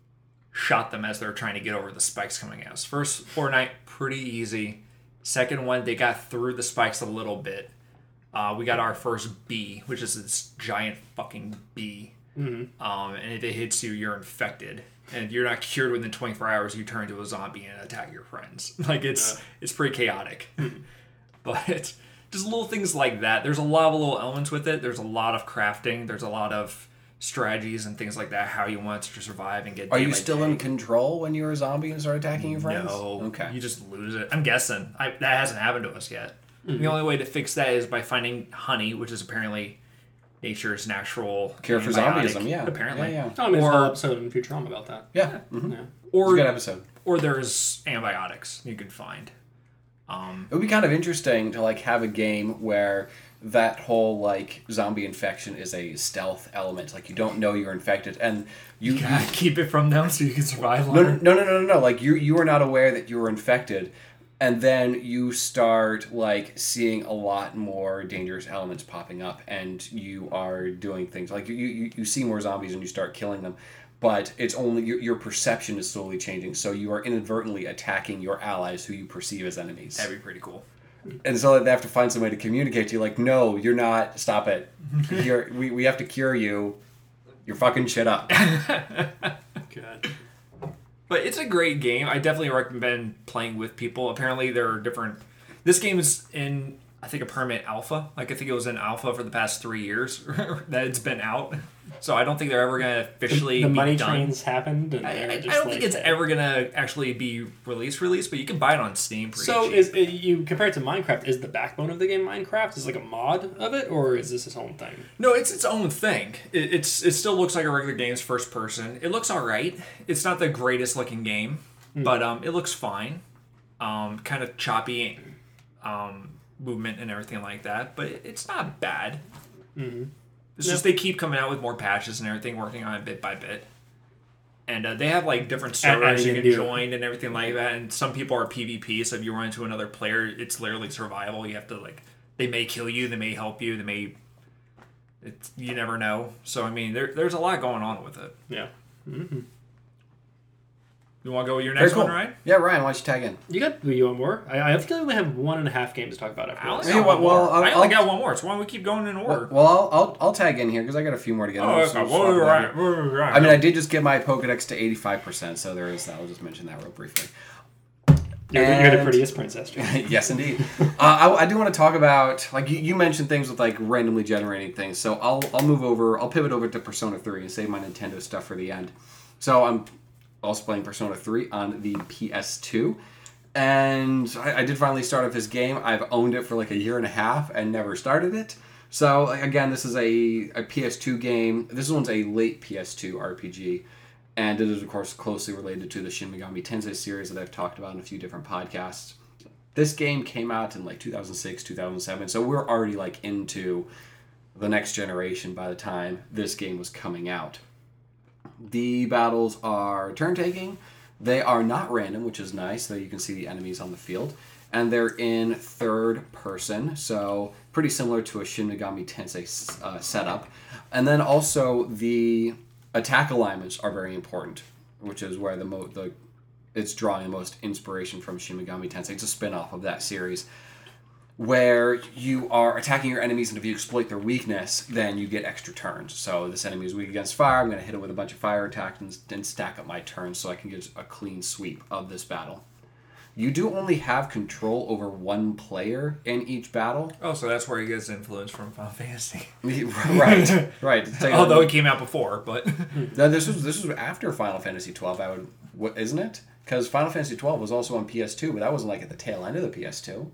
shot them as they were trying to get over the spikes coming at us. First Horde Night, pretty easy. Second one, they got through the spikes a little bit. Uh, we got our first bee, which is this giant fucking bee. Mm-hmm. Um, and if it hits you, you're infected. And if you're not cured within twenty-four hours, you turn into a zombie and attack your friends. Like, it's Yeah. it's pretty chaotic. But just little things like that. There's a lot of little elements with it. There's a lot of crafting. There's a lot of strategies and things like that, how you want to survive and get Are day you by still day. in control when you're a zombie and start attacking your friends? No. Okay. You just lose it. I'm guessing. I, that hasn't happened to us yet. Mm-hmm. The only way to fix that is by finding honey, which is apparently nature's natural Cure for antibiotic, zombieism, yeah. Apparently. Yeah, yeah. Oh, I mean, there's a Or- whole episode in Futurama about that. Yeah. Mm-hmm. Yeah. It's a Or good episode. or there's antibiotics you could find. It would be kind of interesting to like have a game where that whole like zombie infection is a stealth element. Like you don't know you're infected, and you, You gotta keep it from them so you can survive no, longer. no no no no no like you you are not aware that you were infected, and then you start like seeing a lot more dangerous elements popping up, and you are doing things like you you, you see more zombies and you start killing them. But it's only your, your perception is slowly changing, so you are inadvertently attacking your allies who you perceive as enemies. That'd be pretty cool. And so they have to find some way to communicate to you, like, no, you're not. Stop it. You're, we we have to cure you. You're fucking shit up. Good. But it's a great game. I definitely recommend playing with people. Apparently, there are different. This game is in, I think, a permanent alpha. Like, I think it was in alpha for the past three years that it's been out. So I don't think they're ever going to officially The be money done. trains happened, and I, they're I- I just don't like, think it's hey. ever going to actually be released, released, but you can buy it on Steam pretty So cheap. is it, you compare it to Minecraft? Is the backbone of the game Minecraft? Is it like a mod of it, or is this its own thing? No, it's its own thing. It, it's it still looks like a regular game's first person. It looks all right. It's not the greatest looking game, but um, it looks fine. Um, kind of choppy, um, movement and everything like that, but it, it's not bad. Mm-hmm. It's Yep. just they keep coming out with more patches and everything, working on it bit by bit. And uh, they have like different servers you adding can into- join and everything like that. And some people are PvP, so if you run into another player, it's literally survival. You have to like, they may kill you, they may help you, they may. It's, you never know. So I mean, there, there's a lot going on with it. Yeah. Mm-hmm. You want to go with your Very next cool. one, Ryan? Yeah, Ryan, why don't you tag in? You got you want more? I, I think I only have one and a half games to talk about after I only this. Hey, got well, one more. well, I'll- I only I'll- got one more, so why don't we keep going in order? Well, I'll, I'll I'll tag in here because I got a few more to get. oh, in. okay. Well, right, right. I mean, I did just get my Pokedex to eighty-five percent, so there is that. I'll just mention that real briefly. You're, the- you're the And- prettiest princess, John. Yes, indeed. uh, I, I do want to talk about, like, you, you mentioned things with, like, randomly generating things. So I'll I'll move over, I'll pivot over to Persona three and save my Nintendo stuff for the end. So I'm also playing Persona three on the P S two. And I, I did finally start up this game. I've owned it for, like, a year and a half and never started it. So, like, again, this is a, a P S two game. This one's a late P S two R P G. And it is, of course, closely related to the Shin Megami Tensei series that I've talked about in a few different podcasts. This game came out in like two thousand six, two thousand seven, so we're already like into the next generation by the time this game was coming out. The battles are turn-taking. They are not random, which is nice, so you can see the enemies on the field. And they're in third person, so pretty similar to a Shin Megami Tensei uh, setup. And then also the attack alignments are very important, which is where the mo- the it's drawing the most inspiration from Shin Megami Tensei. It's a spin-off of that series, where you are attacking your enemies, and if you exploit their weakness, then you get extra turns. So this enemy is weak against fire. I'm going to hit it with a bunch of fire attacks and, and stack up my turns so I can get a clean sweep of this battle. You do only have control over one player in each battle. Oh, so that's where he gets influence from Final Fantasy. right, right. Take Although a- it came out before, but No, this was this was after Final Fantasy twelve. I would, what, isn't it? Because Final Fantasy twelve was also on P S two, but that wasn't like at the tail end of the P S two.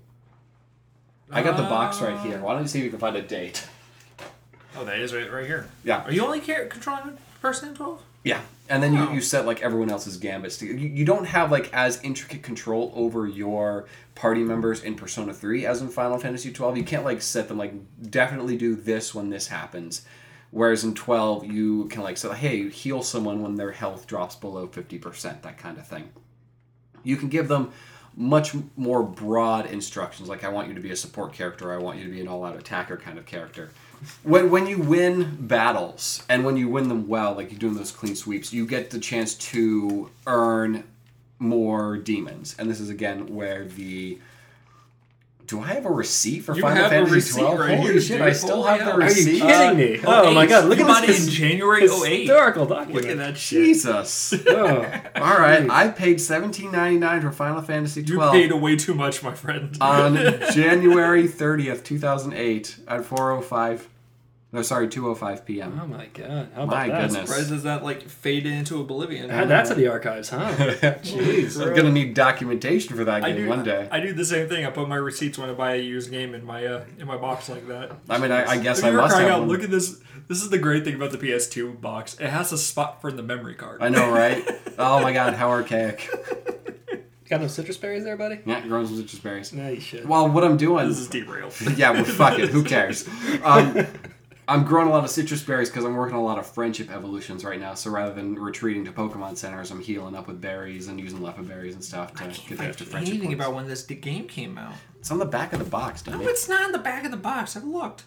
I got the box right here. Why don't you see if you can find a date? oh, that is right, right here. Yeah. Are you only care- controlling person in twelve? Yeah, and then you, Oh. you set like everyone else's gambits. To, you, you don't have like as intricate control over your party members in Persona three as in Final Fantasy twelve. You can't like set them like definitely do this when this happens. Whereas in twelve, you can like say, hey, heal someone when their health drops below fifty percent, that kind of thing. You can give them much more broad instructions, like I want you to be a support character, or I want you to be an all-out attacker kind of character. When when you win battles, and when you win them well, like you're doing those clean sweeps, you get the chance to earn more demons. And this is, again, where the... Do I have a receipt for You Final have a Fantasy receipt twelve? right Holy here, shit, dude. I still Holy have the hell. Are you receipt. kidding me? Uh, Oh my god, look you at bought it this in January oh eight. historical document. Look at that shit. Jesus. Oh. All right, Jeez. I paid seventeen ninety-nine for Final Fantasy You twelve. paid way too much, my friend. on January thirtieth, two thousand eight at four oh five. No, sorry, two oh five p.m. Oh my god. How about My that? goodness. Surprised does that like fade into oblivion? Add that to the archives, huh? Jeez. I'm going to need documentation for that I game do one day. I do the same thing. I put my receipts when I buy a used game in my uh, in my box like that. I mean, I, I guess If I you were must crying have out, one. look at this. This is the great thing about the P S two box. It has a spot for the memory card. I know, right? Oh my god, how archaic. Got no citrus berries there, buddy? Yeah, grows with citrus berries. No, you should. Well, what I'm doing... This is derailed. yeah, well, fuck it. Who cares? Um, I'm growing a lot of citrus berries because I'm working on a lot of friendship evolutions right now. So rather than retreating to Pokemon centers, I'm healing up with berries and using leopard berries and stuff to get the extra friendship anything points. about when this d- game came out. It's on the back of the box, dummy. No, it's not on the back of the box. I've looked.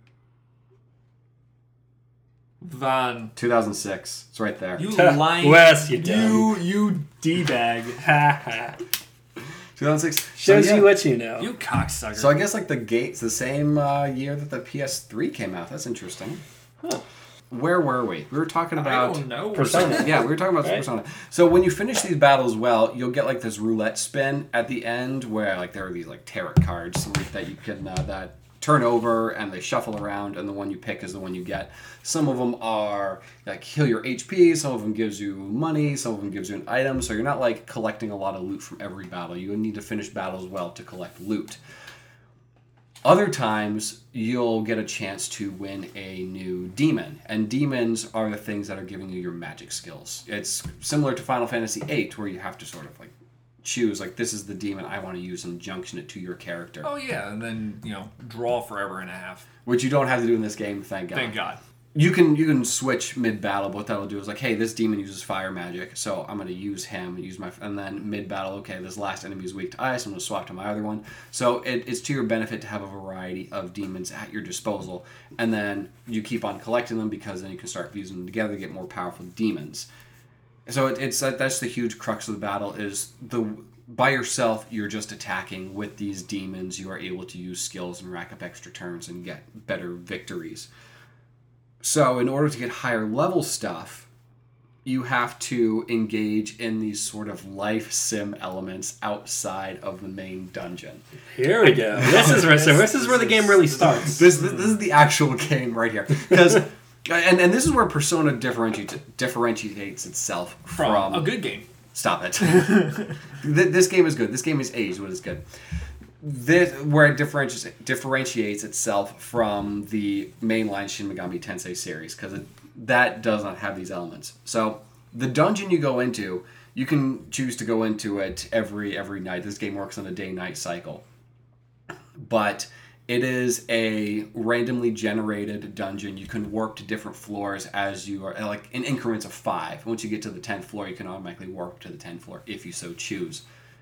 Van, two thousand six. It's right there. you lying. Wes, you You you d bag. Ha ha. two thousand six. Shows so, yeah. you what you know. You cocksucker. So I guess like the gate's the same uh, year that the P S three came out. That's interesting. Huh. Where were we? We were talking I about don't know. Persona. yeah, we were talking about Right. Persona. So when you finish these battles well, you'll get like this roulette spin at the end where like there are these like tarot cards that you can uh, that turn over and they shuffle around, and the one you pick is the one you get. Some of them are like heal your H P, some of them gives you money, some of them gives you an item, so you're not like collecting a lot of loot from every battle. You need to finish battles well to collect loot. Other times, you'll get a chance to win a new demon, and demons are the things that are giving you your magic skills. It's similar to Final Fantasy eight, where you have to sort of like choose, like, this is the demon I want to use and junction it to your character. Oh yeah, and then you know draw forever and a half. Which you don't have to do in this game, thank God. Thank God. You can you can switch mid battle, but what that'll do is like, hey, this demon uses fire magic, so I'm gonna use him, use my, and then mid battle, okay, this last enemy is weak to ice, I'm gonna swap to my other one. So it, it's to your benefit to have a variety of demons at your disposal, and then you keep on collecting them because then you can start fusing them together to get more powerful demons. So it, it's that's the huge crux of the battle is the by yourself you're just attacking. With these demons you are able to use skills and rack up extra turns and get better victories. So in order to get higher level stuff, you have to engage in these sort of life sim elements outside of the main dungeon. Here we go. This is where, so this is where the game really starts. This this, this is the actual game right here. Because and, and this is where Persona differentiates differentiates itself from, From a good game. Stop it. This game is good. This game is aged, but it's good. This where it differentiates differentiates itself from the mainline Shin Megami Tensei series because that does not have these elements. So the dungeon you go into, you can choose to go into it every every night. This game works on a day-night cycle, but it is a randomly generated dungeon. You can warp to different floors as you are, like in increments of five. Once you get to the tenth floor, you can automatically warp to the tenth floor if you so choose.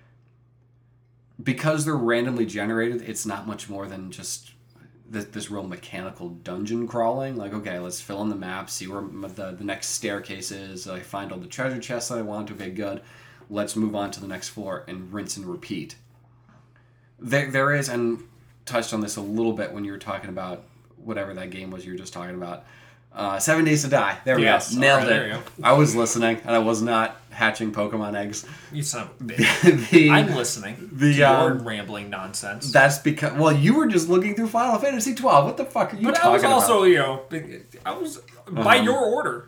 Because they're randomly generated, it's not much more than just this, this real mechanical dungeon crawling. Like, okay, let's fill in the map, see where the, the next staircase is. I find all the treasure chests that I want. Okay, good. Let's move on to the next floor and rinse and repeat. There, there is, and touched on this a little bit when you were talking about whatever that game was you were just talking about. Uh, Seven Days to Die. There we Yes, go. Nailed alright, it. there you go. I was listening, and I was not hatching Pokemon eggs. You son of a bitch. the, I'm listening the, to your um, rambling nonsense. That's because, well, you were just looking through Final Fantasy twelve. What the fuck are you but talking I was also, about? you know, I was by Um, your order.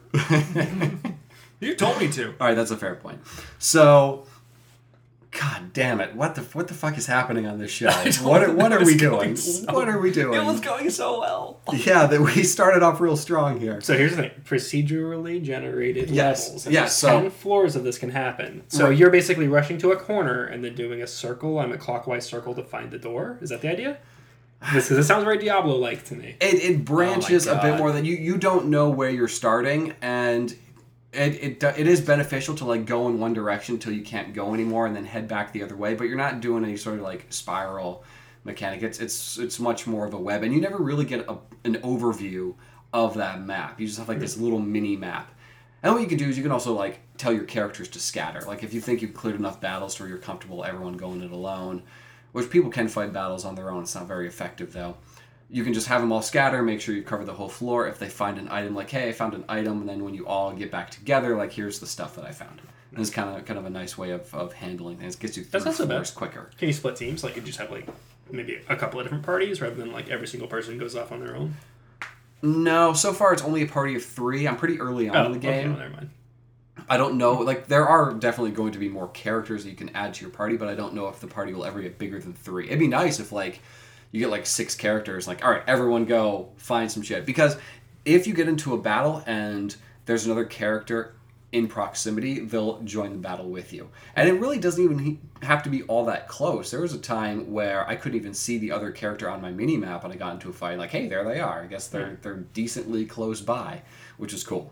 You told me to. All right, that's a fair point. So, God damn it! What the what the fuck is happening on this show? What are, what are we doing? so- What are we doing? It was going so well. Yeah, that we started off real strong here. So here's the thing: procedurally generated Yes, levels. And yes, there's so- ten floors of this can happen. So Right. you're basically rushing to a corner and then doing a circle. I'm a clockwise circle to find the door. Is that the idea? This, this sounds very Diablo-like to me. It, it branches Oh my a bit God. more than you you don't know where you're starting, and it, it do- it is beneficial to like go in one direction until you can't go anymore and then head back the other way, but you're not doing any sort of like spiral mechanic. It's it's it's much more of a web, and you never really get a, an overview of that map. You just have like this little mini map. And what you can do is you can also like tell your characters to scatter. Like if you think you've cleared enough battles to where you're comfortable everyone going it alone, which people can fight battles on their own. It's not very effective though. You can just have them all scatter, make sure you cover the whole floor. If they find an item, like, hey, I found an item, and then when you all get back together, like, here's the stuff that I found. And it's kind of kind of a nice way of, of handling things. It gets you through That's not so bad. floors quicker. Can you split teams? Like you just have like maybe a couple of different parties rather than like every single person goes off on their own. No, so far it's only a party of three. I'm pretty early on Oh, in the okay, game. well, never mind. I don't know. Like, there are definitely going to be more characters that you can add to your party, but I don't know if the party will ever get bigger than three. It'd be nice if, like, you get, like, six characters. Like, all right, everyone go find some shit. Because if you get into a battle and there's another character in proximity, they'll join the battle with you. And it really doesn't even he- have to be all that close. There was a time where I couldn't even see the other character on my mini-map, and I got into a fight. Like, hey, there they are. I guess they're they're decently close by, which is cool.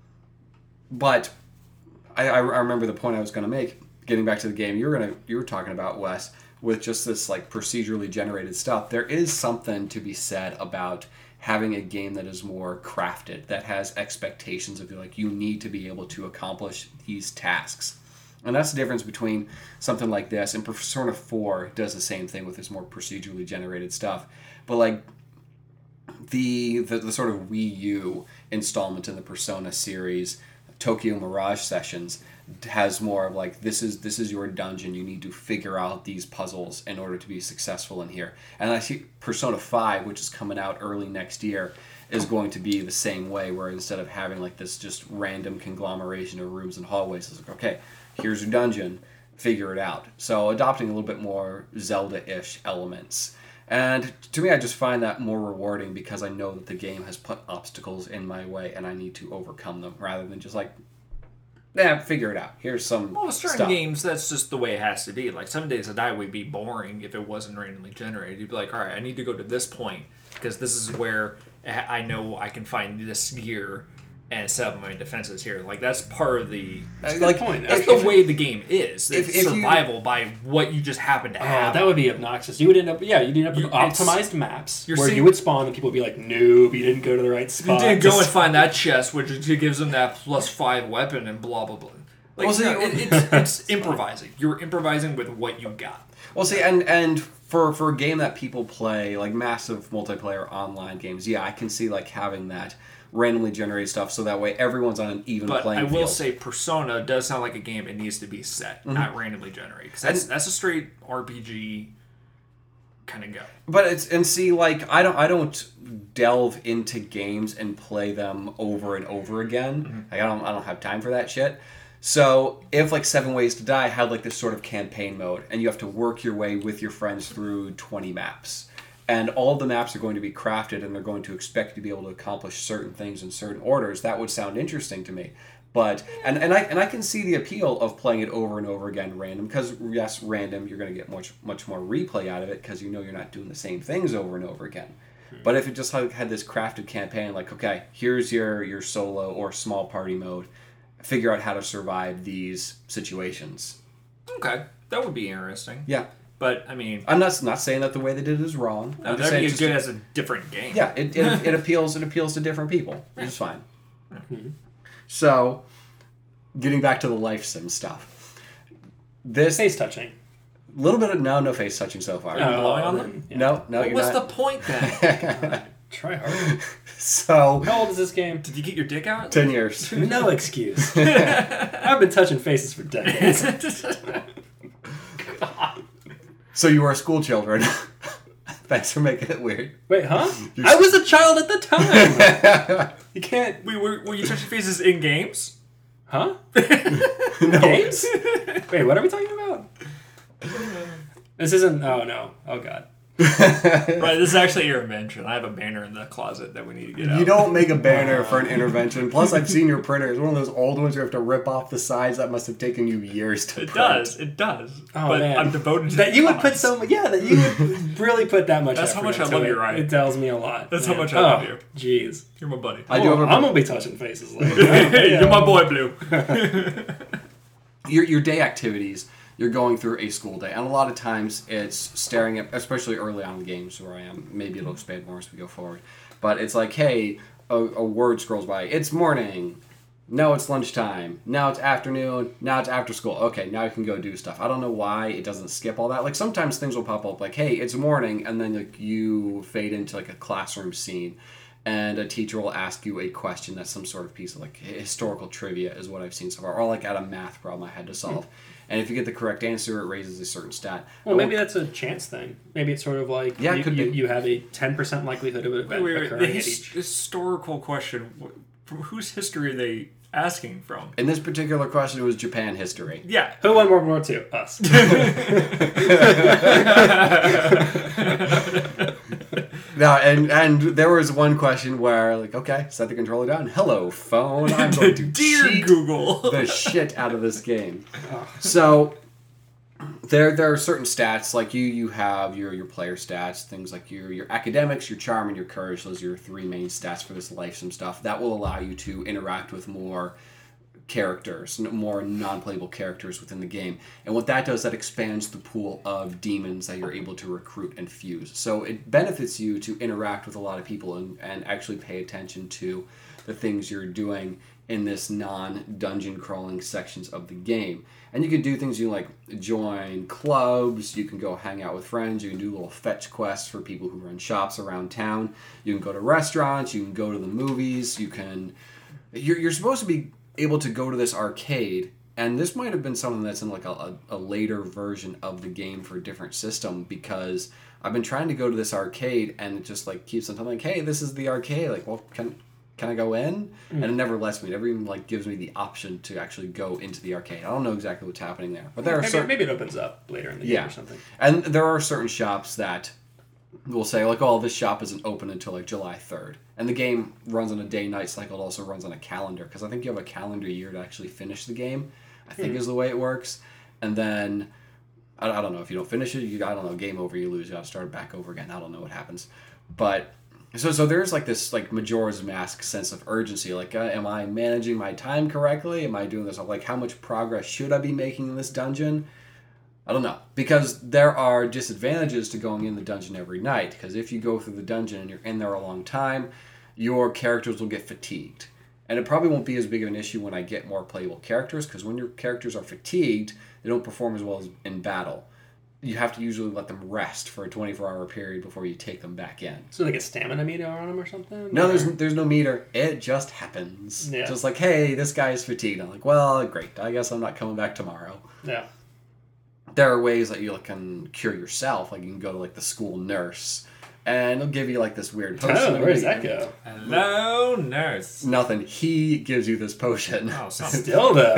But I, I remember the point I was going to make. Getting back to the game you were gonna you were talking about, Wes, with just this like procedurally generated stuff. There is something to be said about having a game that is more crafted, that has expectations of like you need to be able to accomplish these tasks. And that's the difference between something like this and Persona four does the same thing with this more procedurally generated stuff. But like the the, the sort of Wii U installment in the Persona series, Tokyo Mirage Sessions, has more of like this is this is your dungeon. You need to figure out these puzzles in order to be successful in here. And I see Persona five, which is coming out early next year, is going to be the same way, where instead of having like this just random conglomeration of rooms and hallways, it's like, okay, here's your dungeon, figure it out. So adopting a little bit more Zelda-ish elements. And to me, I just find that more rewarding because I know that the game has put obstacles in my way and I need to overcome them, rather than just like, yeah, figure it out. Here's some Well, with certain stuff. games, that's just the way it has to be. Like, Seven Days to Die would be boring if it wasn't randomly generated. You'd be like, all right, I need to go to this point because this is where I know I can find this gear and set up my defenses here. Like, that's part of the... That's a Like, good point. That's If- the way the game is. if- It's if you- survival by what you just happen to Oh, have. that would be obnoxious. You would end up, yeah, you'd end up You- with it's- optimized maps you're where seeing- you would spawn and people would be like, "Noob, you didn't go to the right You spot." didn't go and find that chest, which gives them that plus five weapon and blah, blah, blah. Like, Well, see, no, it, it's, it's improvising. You're improvising with what you got. Well, see, and and for for a game that people play, like massive multiplayer online games, yeah, I can see like having that randomly generated stuff, so that way everyone's on an even But playing I field. will say, Persona does sound like a game it needs to be set, Mm-hmm. not randomly generated. Because that's And- that's a straight R P G kind of go. But it's and see like I don't I don't delve into games and play them over and over again. Mm-hmm. Like, I don't I don't have time for that shit. So if like Seven Ways to Die had like this sort of campaign mode, and you have to work your way with your friends through twenty maps, and all of the maps are going to be crafted, and they're going to expect you to be able to accomplish certain things in certain orders, that would sound interesting to me. But and, and I and I can see the appeal of playing it over and over again random, because yes, random, you're going to get much much more replay out of it because you know you're not doing the same things over and over again. Hmm. But if it just like had this crafted campaign, like okay, here's your your solo or small party mode, figure out how to survive these situations. Okay, that would be interesting. Yeah, But, I mean, I'm not not saying that the way they did it is wrong. no, I'm just that'd be saying as it's good just- as a different game. yeah, it, it, it appeals it appeals to different people. It's fine. So, getting back to the life sim stuff, this Face touching. little bit of no no face touching so far. you blowing on then, them? yeah. No, no, you're What's not. the point then? Try hard. So, How old is this game? Did you get your dick out? ten years. No excuse. I've been touching faces for decades. So you are school children. Thanks for making it weird. Wait, huh? I was a child at the time. You can't. Wait, were, were you touching faces in games? Huh? No. Games? Wait, what are we talking about? This isn't. Oh no. Oh god. Right, this is actually your invention. I have a banner in the closet that we need to get out. You don't make a banner for an intervention. Plus, I've seen your printer. It's one of those old ones you have to rip off the sides. That must have taken you years to It print. does. It does. Oh but man. I'm devoted to that. the You would put cause. so much. Yeah, that you would really put that much. That's how effort much I into love it. you, Ryan. It tells me a lot. That's how man. much I love Oh, you. Jeez. You're my buddy. I do have a I'm gonna be touching faces later. Hey, you're my boy, Blue. your your day activities. You're going through a school day, and a lot of times it's staring at, especially early on in the games where I am. Maybe it'll expand more as we go forward. But it's like, hey, a, a word scrolls by. It's morning. No, it's lunchtime. Now it's afternoon. Now it's after school. Okay, now I can go do stuff. I don't know why it doesn't skip all that. Like sometimes things will pop up like, hey, it's morning, and then like you fade into like a classroom scene. And a teacher will ask you a question that's some sort of piece of like historical trivia is what I've seen so far. Or like at a math problem I had to solve. And if you get the correct answer, it raises a certain stat. Well, maybe that's a chance thing. Maybe it's sort of like Yeah, it you, could you, be. you have a ten percent likelihood of an Wait, event wait, wait. The occurring at his- each. historical question. wh- From whose history are they asking from? In this particular question, it was Japan history. Yeah. Who won World War Two? Us. No, and and there was one question where like, okay, set the controller down. Hello, phone. I'm going to Dear cheat Google. the shit out of this game. So there there are certain stats like you you have your your player stats, things like your your academics, your charm, and your courage. Those are your three main stats for this life sim stuff. That will allow you to interact with more characters, n- more non-playable characters within the game. And what that does, that expands the pool of demons that you're able to recruit and fuse. So it benefits you to interact with a lot of people and, and actually pay attention to the things you're doing in this non-dungeon crawling sections of the game. And you can do things, you like join clubs, you can go hang out with friends, you can do little fetch quests for people who run shops around town, you can go to restaurants, you can go to the movies, you can... You're, you're supposed to be able to go to this arcade, and this might have been something that's in like a, a, a later version of the game for a different system, because I've been trying to go to this arcade and it just like keeps on telling me like, hey, this is the arcade, like, well, can can I go in? Mm. And it never lets me. It never even like gives me the option to actually go into the arcade. I don't know exactly what's happening there, but there are maybe, certain... maybe it opens up later in the Yeah. game or something. And there are certain shops that will say like, oh, this shop isn't open until like July third. And the game runs on a day-night cycle. It also runs on a calendar, because I think you have a calendar year to actually finish the game, I think mm. is the way it works. And then, I, I don't know, if you don't finish it, you I don't know, game over, you lose, you gotta start back over again. I don't know what happens. But, so so there's like this like Majora's Mask sense of urgency. Like, uh, am I managing my time correctly? Am I doing this? Like, how much progress should I be making in this dungeon? I don't know, because there are disadvantages to going in the dungeon every night, because if you go through the dungeon and you're in there a long time, your characters will get fatigued. And it probably won't be as big of an issue when I get more playable characters, because when your characters are fatigued, they don't perform as well as in battle. You have to usually let them rest for a twenty-four hour period before you take them back in. So like a stamina meter on them or something? No, or? there's there's no meter. It just happens. Yeah. Just like, hey, this guy's fatigued. I'm like, well, great. I guess I'm not coming back tomorrow. Yeah. There are ways that you can cure yourself. Like you can go to like the school nurse, and they'll give you like this weird potion. Oh, where does that go? Hello, nurse. Nothing. He gives you this potion. Oh, something. Still though.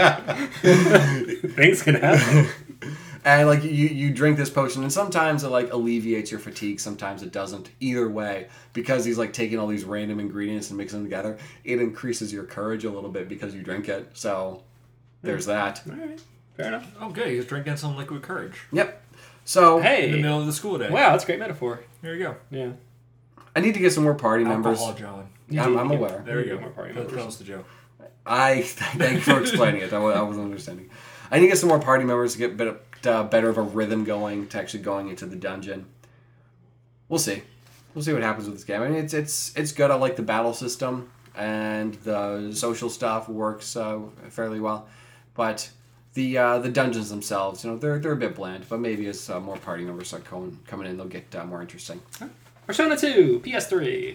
Things can happen. And like you, you drink this potion, and sometimes it like alleviates your fatigue. Sometimes it doesn't. Either way, because he's like taking all these random ingredients and mixing them together, it increases your courage a little bit because you drink it. So there's that. All right. Fair enough. Oh, good. He was drinking some liquid courage Yep. So Hey. in the middle of the school day. Wow, that's a great metaphor. There you go. Yeah. I need to get some more party members. Alcohol, John. You I'm, do- I'm you- aware. There you Get go. more party That members. was the joke. I thank you for explaining it. I, wa- I wasn't understanding. I need to get some more party members to get bit of, uh, better of a rhythm going to actually going into the dungeon. We'll see. We'll see what happens with this game. I mean, it's it's it's good. I like the battle system, and the social stuff works uh, fairly well. But the uh, the dungeons themselves, you know, they're they're a bit bland. But maybe as uh, more party members start coming coming in, they'll get uh, more interesting. Persona two, P S three.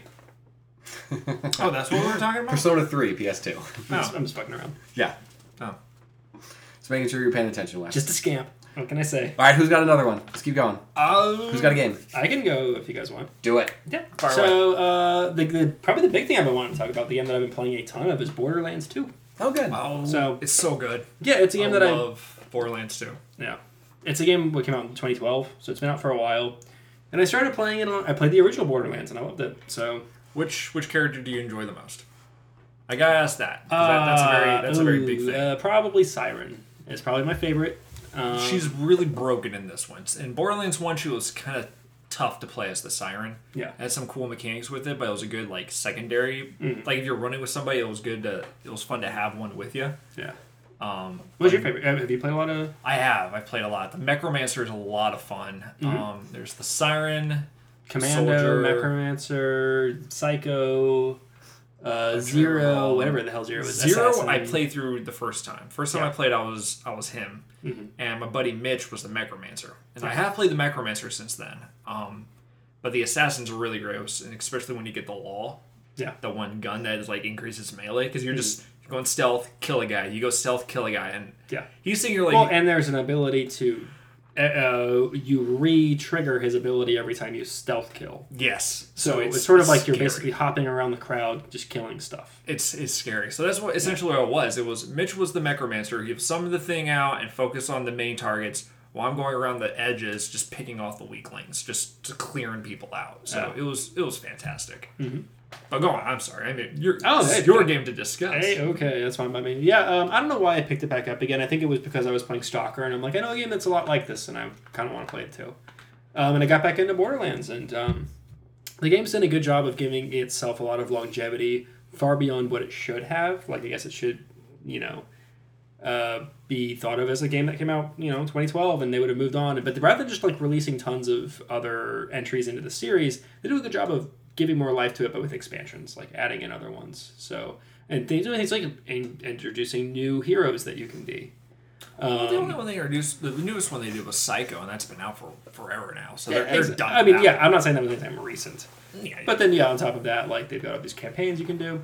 Oh, that's what we were talking about? Persona three, P S two. I'm, just, I'm just fucking around. Yeah. Oh. Just making sure you're paying attention, Wes. Just a scamp. What can I say? All right, who's got another one? Let's keep going. Oh. Who's got a game? I can go if you guys want. Do it. Yeah. Fire so uh, the, the probably the big thing I've been wanting to talk about, the game that I've been playing a ton of, is Borderlands two. Oh, good. Oh, So- it's so good. Yeah, it's a game I that I love Borderlands two. yeah, it's a game that came out in twenty twelve, so it's been out for a while. And I started playing it on. I played the original Borderlands and I loved it. So Which which character do you enjoy the most? I gotta ask that. 'cause that that's a very that's a very big ooh, thing. Uh, probably Siren is probably my favorite. Um, She's really broken in this one. In Borderlands one, she was kind of tough to play as the Siren. yeah. It had some cool mechanics with it, but it was a good like secondary. Mm. Like if you're running with somebody, it was good to. It was fun to have one with you. Yeah. Um, What's your favorite? Have you played a lot of? I have. I've played a lot. The Necromancer is a lot of fun. Mm-hmm. Um, there's the Siren. Commando, Soldier. Necromancer, Psycho, uh, Zero, whatever the hell Zero is. Zero, Assassin. I played through the first time. First time Yeah. I played, I was I was him, Mhm. and my buddy Mitch was the Necromancer, and I have played the Necromancer since then. Um, but the Assassin's are really gross, and especially when you get the Law, Yeah. the one gun that is like increases melee, because you're just you're going stealth, kill a guy. You go stealth, kill a guy, and Yeah. he's thinking you're like, Well, and there's an ability to, uh, uh, you re-trigger his ability every time you stealth kill. yes. So, it's, sort of like you're scary. basically hopping around the crowd, just killing stuff. It's it's scary. So that's what essentially what it was. It was Mitch was the Necromancer. He would sum the thing out and focus on the main targets, while I'm going around the edges, just picking off the weaklings, just to clearing people out. So Oh. it was it was fantastic. Mm-hmm. But go on. I'm sorry. I mean, you're, Oh, this is hey, your hey. game to discuss. Hey, okay, that's fine by me. Yeah, um, I don't know why I picked it back up again. I think it was because I was playing Stalker, and I'm like, I know a game that's a lot like this, and I kind of want to play it too. Um, and I got back into Borderlands, and um, the game's done a good job of giving itself a lot of longevity, far beyond what it should have. Like, I guess it should, you know, uh, be thought of as a game that came out, you know, twenty twelve, and they would have moved on. But rather than just like releasing tons of other entries into the series, they do a good job of giving more life to it, but with expansions, like adding in other ones. So, and they do things like in, introducing new heroes that you can be. Um, Well, the only one they introduced, the newest one they did was Psycho, and that's been out for forever now. So yeah, they're, they're exa- done. I mean, with yeah, that. I'm not saying that was anything recent. Yeah, But then, yeah, on top of that, like, they've got all these campaigns you can do.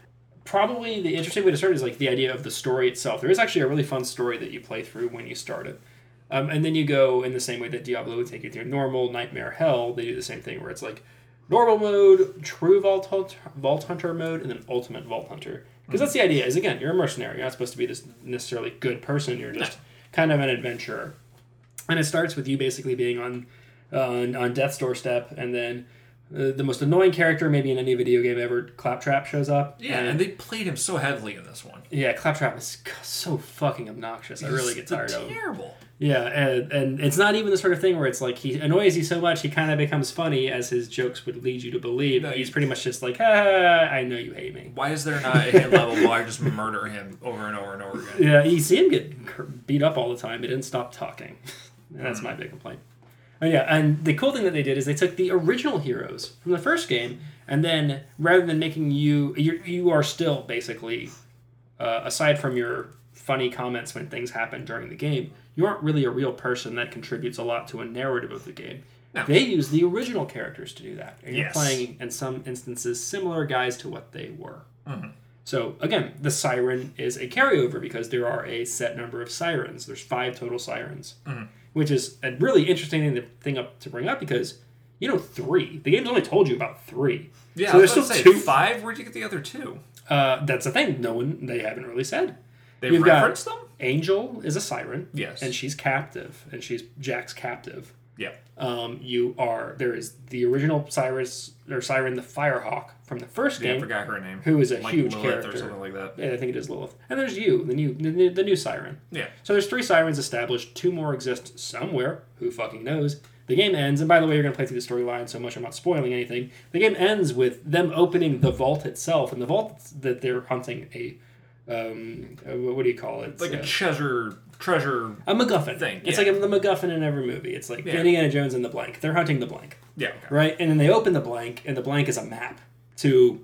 Probably the interesting way to start is, like, the idea of the story itself. There is actually a really fun story that you play through when you start it. Um, and then you go in the same way that Diablo would take you through normal, nightmare, hell. They do the same thing where it's, like, normal mode, true Vault Hunter, Vault Hunter mode, and then ultimate Vault Hunter. Because that's the idea, is, again, you're a mercenary. You're not supposed to be this necessarily good person. You're just kind of an adventurer. And it starts with you basically being on, uh, on, on death's doorstep, and then uh, the most annoying character maybe in any video game ever, Claptrap, shows up. yeah, and they played him so heavily in this one. Yeah, Claptrap is so fucking obnoxious. I really get It's tired of him. Terrible. Yeah, and, and it's not even the sort of thing where it's like he annoys you so much he kind of becomes funny, as his jokes would lead you to believe. No, He's you- pretty much just like, ah, I know you hate me. Why is there not a hit level where I just murder him over and over and over again? Yeah, you see him get cur- beat up all the time. He didn't stop talking. And that's my big complaint. Oh yeah, and the cool thing that they did is they took the original heroes from the first game, and then rather than making you, you you are still basically, uh, aside from your funny comments when things happen during the game, you aren't really a real person that contributes a lot to a narrative of the game. No. They use the original characters to do that, and you're Yes. playing in some instances similar guys to what they were. Mm-hmm. So again, the siren is a carryover because there are a set number of sirens. There's five total sirens. Mm-hmm. Which is a really interesting thing to, thing up to bring up because you know three. The game's only told you about three. Yeah, so I there's was still about to two. say, five? Where'd you get the other two? Uh, that's the thing. No one. They haven't really said. They You've referenced got them? Angel is a siren. Yes. And she's captive, and she's Jack's captive. Yeah. Um, you are there is the original Cyrus or Siren the Firehawk from the first Yeah, I game, forgot her name. who is a Like huge Lilith character. or something like that. Yeah, I think it is Lilith. And there's you, the new the, new- the new siren. Yeah. So there's three sirens established. Two more exist somewhere. Who fucking knows? The game ends, and by the way, you're going to play through the storyline, so much I'm not spoiling anything. The game ends with them opening the vault itself, and the vault that they're hunting a, um, uh, what do you call it? Like Uh, a treasure, treasure. a MacGuffin. thing, It's yeah. like a, the MacGuffin in every movie. It's like Yeah. Indiana Jones and the blank. They're hunting the blank, Yeah. Okay. right? And then they open the blank, and the blank is a map to,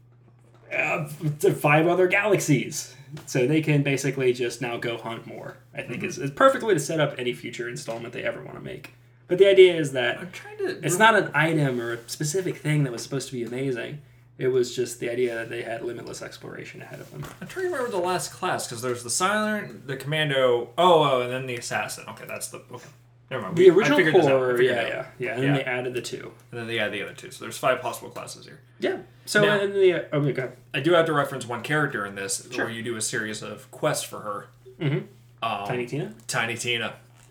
uh, to five other galaxies. So they can basically just now go hunt more. I think Mm-hmm. is is perfect way to set up any future installment they ever want to make. But the idea is that I'm trying to. it's not an item or a specific thing that was supposed to be amazing. It was just the idea that they had limitless exploration ahead of them. I'm trying to remember the last class because there's the silent, the commando. Oh, oh, and then the assassin. Okay, that's the. Okay. Never mind. The We- I original figured this out. I core, figured yeah, it yeah, out. yeah, and Yeah. then they added the two. And then they add the other two. So there's five possible classes here. Yeah. So Now- and the oh my god. I do have to reference one character in this Sure. where you do a series of quests for her. Mm-hmm. Um, Tiny Tina. Tiny Tina.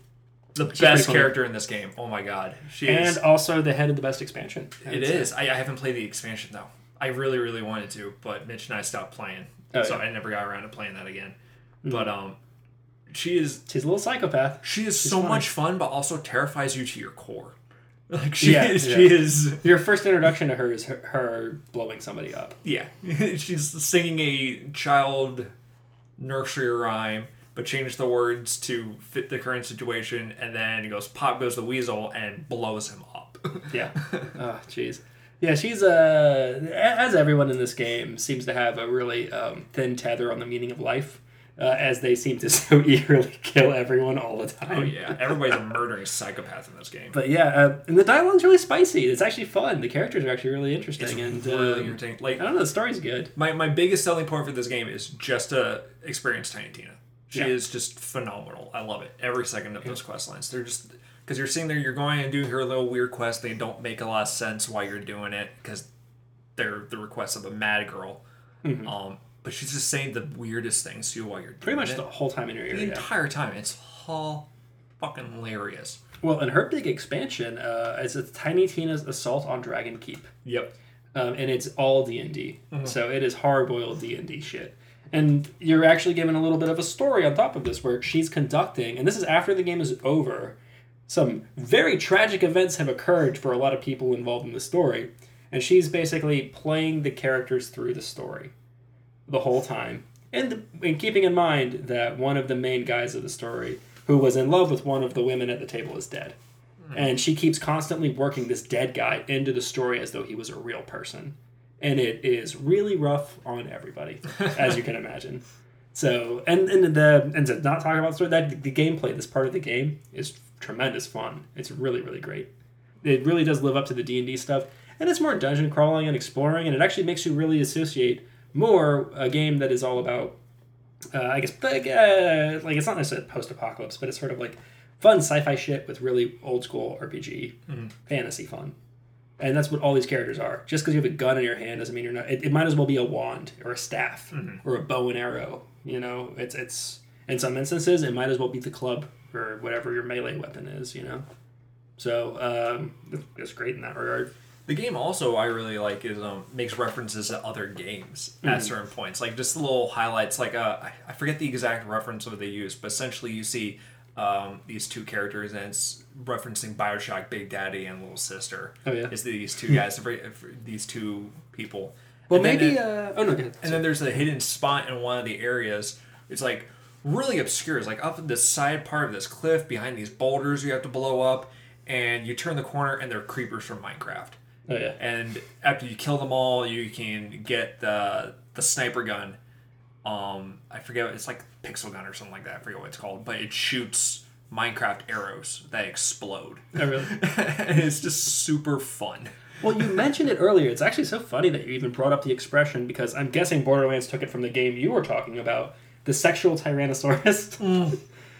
The She's best pretty funny. character in this game. Oh my god. She And is. also the head of the best expansion. It is. I, I haven't played the expansion though. I really, really wanted to, but Mitch and I stopped playing. Oh, so yeah. I never got around to playing that again. Mhm. But um she is She's a little psychopath. she is She's so fun. much fun but also terrifies you to your core. Like she Yeah, is yeah. she is Your first introduction to her is her, her blowing somebody up. yeah. She's singing a child nursery rhyme but changed the words to fit the current situation, and then he goes, pop goes the weasel and blows him up. Yeah. Oh, jeez. Yeah, she's uh, as everyone in this game seems to have a really um, thin tether on the meaning of life, uh, as they seem to so eagerly kill everyone all the time. Oh yeah, everybody's a murdering psychopath in this game. But yeah, uh, and the dialogue's really spicy. It's actually fun. The characters are actually really interesting, It's and really um, entertaining. Like I don't know, the story's good. my, my biggest selling point for this game is just to experience Tiny Tina. She Yeah. is just phenomenal. I love it. Every second of those quest lines. They're just because you're sitting there, you're going and doing her little weird quests. They don't make a lot of sense while you're doing it because they're the requests of a mad girl. Mhm. Um, but she's just saying the weirdest things to you while you're doing Pretty much it. the whole time in your the area. entire time. It's all fucking hilarious. Well, and her big expansion uh, is it's Tiny Tina's Assault on Dragon Keep. Yep. Um, and it's all D and D. Mhm. So it is hard-boiled D and D shit. And you're actually given a little bit of a story on top of this where she's conducting, and this is after the game is over, some very tragic events have occurred for a lot of people involved in the story. And she's basically playing the characters through the story the whole time. And, and keeping in mind that one of the main guys of the story, who was in love with one of the women at the table, is dead. And she keeps constantly working this dead guy into the story as though he was a real person. And it is really rough on everybody, as you can imagine. So, and, and the and to not talk about the story, that the gameplay, this part of the game, is tremendous fun. It's really, really great. It really does live up to the D and D stuff. And it's more dungeon crawling and exploring, and it actually makes you really associate more a game that is all about, uh, I guess, like, uh, like it's not necessarily post-apocalypse, but it's sort of like fun sci-fi shit with really old-school R P G Mhm. fantasy fun. And that's what all these characters are. Just because you have a gun in your hand doesn't mean you're not. It, it might as well be a wand or a staff Mhm. or a bow and arrow. You know, it's it's in some instances it might as well be the club or whatever your melee weapon is. You know, so um, it's great in that regard. The game also I really like is um makes references to other games at Mhm. certain points, like just little highlights. Like uh, I, I forget the exact reference of what they use, but essentially you see um these two characters and it's referencing Bioshock Big Daddy and Little Sister. Oh yeah. It's these two guys, these two people. Well, And then maybe. it- Uh, oh no. Go ahead. and then there's a hidden spot in one of the areas. It's like really obscure. It's like up in the side part of this cliff behind these boulders you have to blow up. and you turn the corner, and they're creepers from Minecraft. Oh yeah. And after you kill them all, you can get the the sniper gun. Um, I forget, it's like pixel gun or something like that. I forget what it's called, but it shoots Minecraft arrows that explode. Oh really? And it's just super fun. Well, you mentioned it earlier. It's actually so funny that you even brought up the expression because I'm guessing Borderlands took it from the game you were talking about, the sexual Tyrannosaurus. Mm.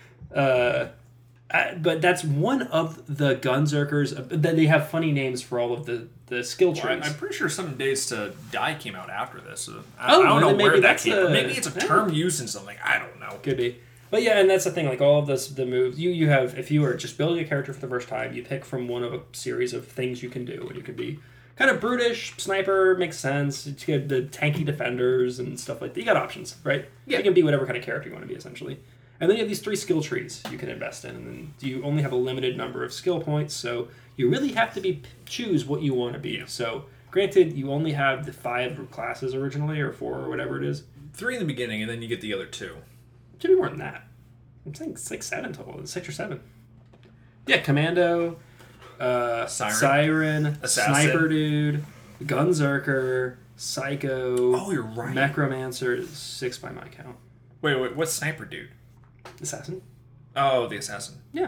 uh, I, but that's one of the Gunzerkers. Then they have funny names for all of the, the skill trees. Well, I'm pretty sure Seven Days to Die came out after this. So I, Oh, I don't know then maybe where that that's came a- from. Maybe it's a yeah. term used in something. I don't know. Could be. But yeah, and that's the thing, like all of this, the moves, you, you have, if you are just building a character for the first time, you pick from one of a series of things you can do, and you can be kind of brutish, sniper, makes sense, you get the tanky defenders and stuff like that. You got options, right? Yeah. You can be whatever kind of character you want to be, essentially. And then you have these three skill trees you can invest in, and then you only have a limited number of skill points, so you really have to be choose what you want to be. Yeah. So, granted, you only have the five classes originally, or four, or whatever it is. Three in the beginning, and then you get the other two. It should be more than that. I'm saying it's like seven total. It's six or seven. Yeah, Commando, uh, Siren. Siren, Assassin. Sniper Dude, Gunzerker, Psycho, Oh, you're right. Necromancer, six by my count. Wait, wait, what's Sniper Dude? Assassin? Oh, the Assassin. Yeah.